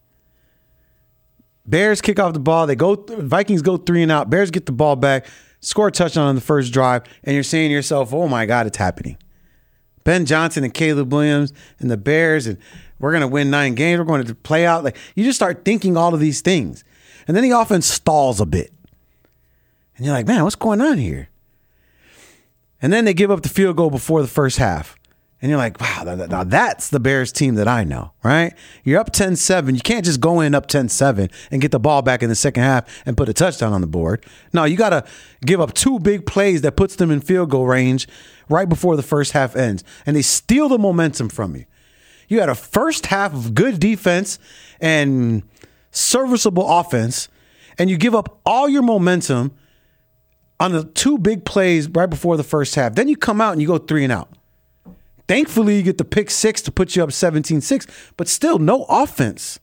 Bears kick off the ball. Vikings go 3 and out. Bears get the ball back, score a touchdown on the first drive, and you're saying to yourself, oh my God, it's happening. Ben Johnson and Caleb Williams and the Bears, and we're going to win 9 games. We're going to play out. Like, you just start thinking all of these things. And then the offense stalls a bit. And you're like, man, what's going on here? And then they give up the field goal before the first half. And you're like, wow, now that's the Bears team that I know, right? You're up 10-7. You can't just go in up 10-7 and get the ball back in the second half and put a touchdown on the board. No, you got to give up 2 big plays that puts them in field goal range right before the first half ends. And they steal the momentum from you. You had a first half of good defense and serviceable offense, and you give up all your momentum on the 2 big plays right before the first half. Then you come out and you go 3 and out. Thankfully, you get the pick 6 to put you up 17-6, but still no offense.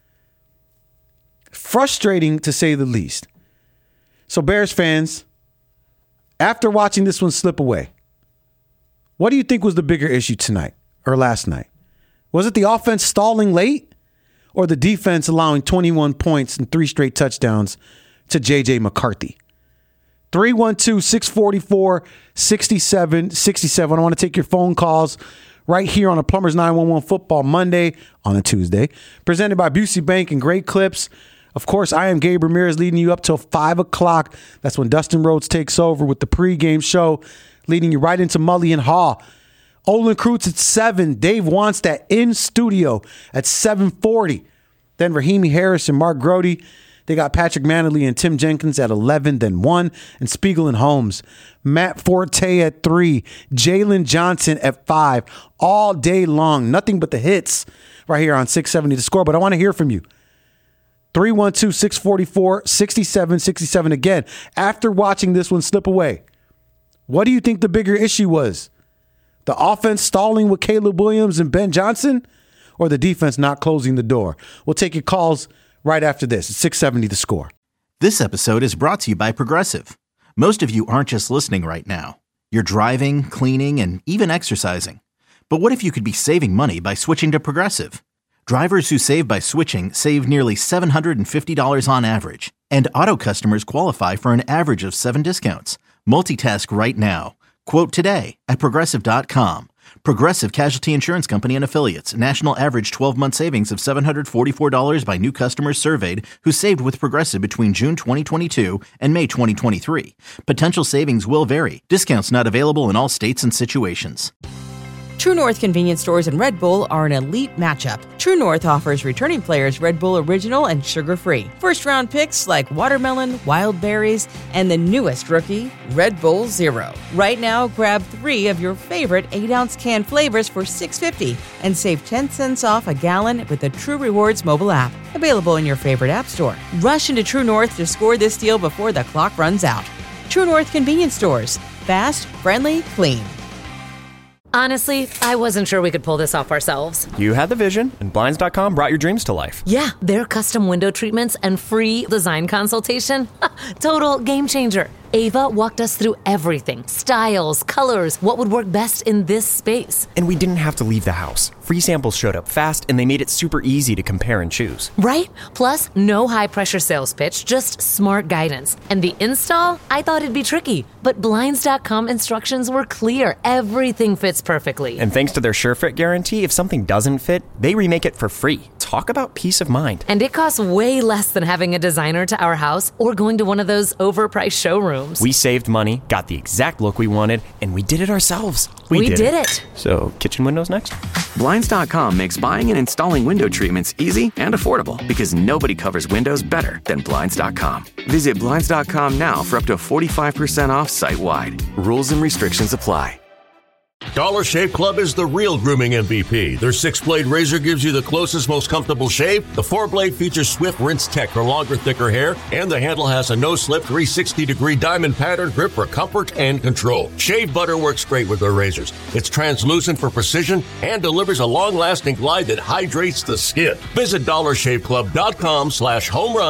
Frustrating, to say the least. So, Bears fans, after watching this one slip away, what do you think was the bigger issue tonight or last night? Was it the offense stalling late or the defense allowing 21 points and 3 straight touchdowns to J.J. McCarthy? 312-644-6767. I want to take your phone calls right here on a Plumbers 911 Football Monday on a Tuesday. Presented by Busey Bank and Great Clips. Of course, I am Gabe Ramirez leading you up till 5 o'clock. That's when Dustin Rhodes takes over with the pregame show, leading you right into Mully and Haw. Olin Kreutz at 7. Dave Wannstedt in studio at 7:40. Then Rahimi Harris and Mark Grody. They got Patrick Manley and Tim Jenkins at 11, then 1, and Spiegel and Holmes. Matt Forte at 3, Jalen Johnson at 5, all day long. Nothing but the hits right here on 670 The Score. But I want to hear from you. 312-644-6767. Again, after watching this one slip away, what do you think the bigger issue was? The offense stalling with Caleb Williams and Ben Johnson, or the defense not closing the door? We'll take your calls right after this. It's 670 The Score. This episode is brought to you by Progressive. Most of you aren't just listening right now. You're driving, cleaning, and even exercising. But what if you could be saving money by switching to Progressive? Drivers who save by switching save nearly $750 on average. And auto customers qualify for an average of 7 discounts. Multitask right now. Quote today at Progressive.com. Progressive Casualty Insurance Company and Affiliates. National average 12-month savings of $744 by new customers surveyed who saved with Progressive between June 2022 and May 2023. Potential savings will vary. Discounts not available in all states and situations. True North convenience stores and Red Bull are an elite matchup. True North offers returning players Red Bull Original and sugar-free. First-round picks like watermelon, wild berries, and the newest rookie, Red Bull Zero. Right now, grab 3 of your favorite 8-ounce can flavors for $6.50 and save 10 cents off a gallon with the True Rewards mobile app. Available in your favorite app store. Rush into True North to score this deal before the clock runs out. True North convenience stores. Fast, friendly, clean. Honestly, I wasn't sure we could pull this off ourselves. You had the vision, and Blinds.com brought your dreams to life. Yeah, their custom window treatments and free design consultation. Total game changer. Ava walked us through everything. Styles, colors, what would work best in this space. And we didn't have to leave the house. Free samples showed up fast, and they made it super easy to compare and choose. Right? Plus, no high-pressure sales pitch, just smart guidance. And the install? I thought it'd be tricky. But Blinds.com instructions were clear. Everything fits perfectly. And thanks to their SureFit guarantee, if something doesn't fit, they remake it for free. Talk about peace of mind. And it costs way less than having a designer to our house or going to one of those overpriced showrooms. We saved money, got the exact look we wanted, and we did it ourselves. We did it. So, kitchen windows next? Blinds.com makes buying and installing window treatments easy and affordable because nobody covers windows better than Blinds.com. Visit Blinds.com now for up to 45% off site-wide. Rules and restrictions apply. Dollar Shave Club is the real grooming MVP. Their 6-blade razor gives you the closest, most comfortable shave. The 4-blade features Swift Rinse Tech for longer, thicker hair. And the handle has a no-slip 360-degree diamond pattern grip for comfort and control. Shave butter works great with their razors. It's translucent for precision and delivers a long-lasting glide that hydrates the skin. Visit DollarShaveClub.com/homerun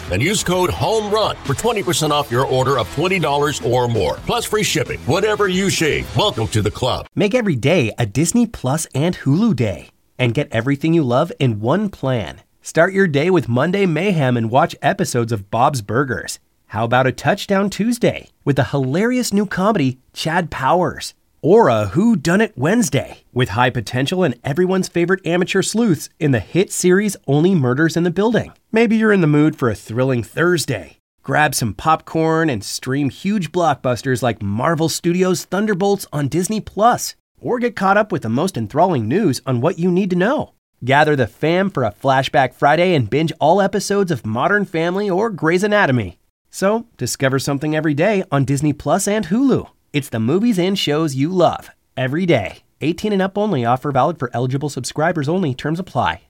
and use code HOMERUN for 20% off your order of $20 or more. Plus free shipping. Whatever you shave, welcome to the club. Make every day a Disney Plus and Hulu day. And get everything you love in one plan. Start your day with Monday Mayhem and watch episodes of Bob's Burgers. How about a Touchdown Tuesday with the hilarious new comedy Chad Powers? Or a Who Done It Wednesday with high potential and everyone's favorite amateur sleuths in the hit series Only Murders in the Building. Maybe you're in the mood for a thrilling Thursday. Grab some popcorn and stream huge blockbusters like Marvel Studios' Thunderbolts on Disney+. Or get caught up with the most enthralling news on what you need to know. Gather the fam for a Flashback Friday and binge all episodes of Modern Family or Grey's Anatomy. So, discover something every day on Disney Plus and Hulu. It's the movies and shows you love, every day. 18 and up only. Offer valid for eligible subscribers only. Terms apply.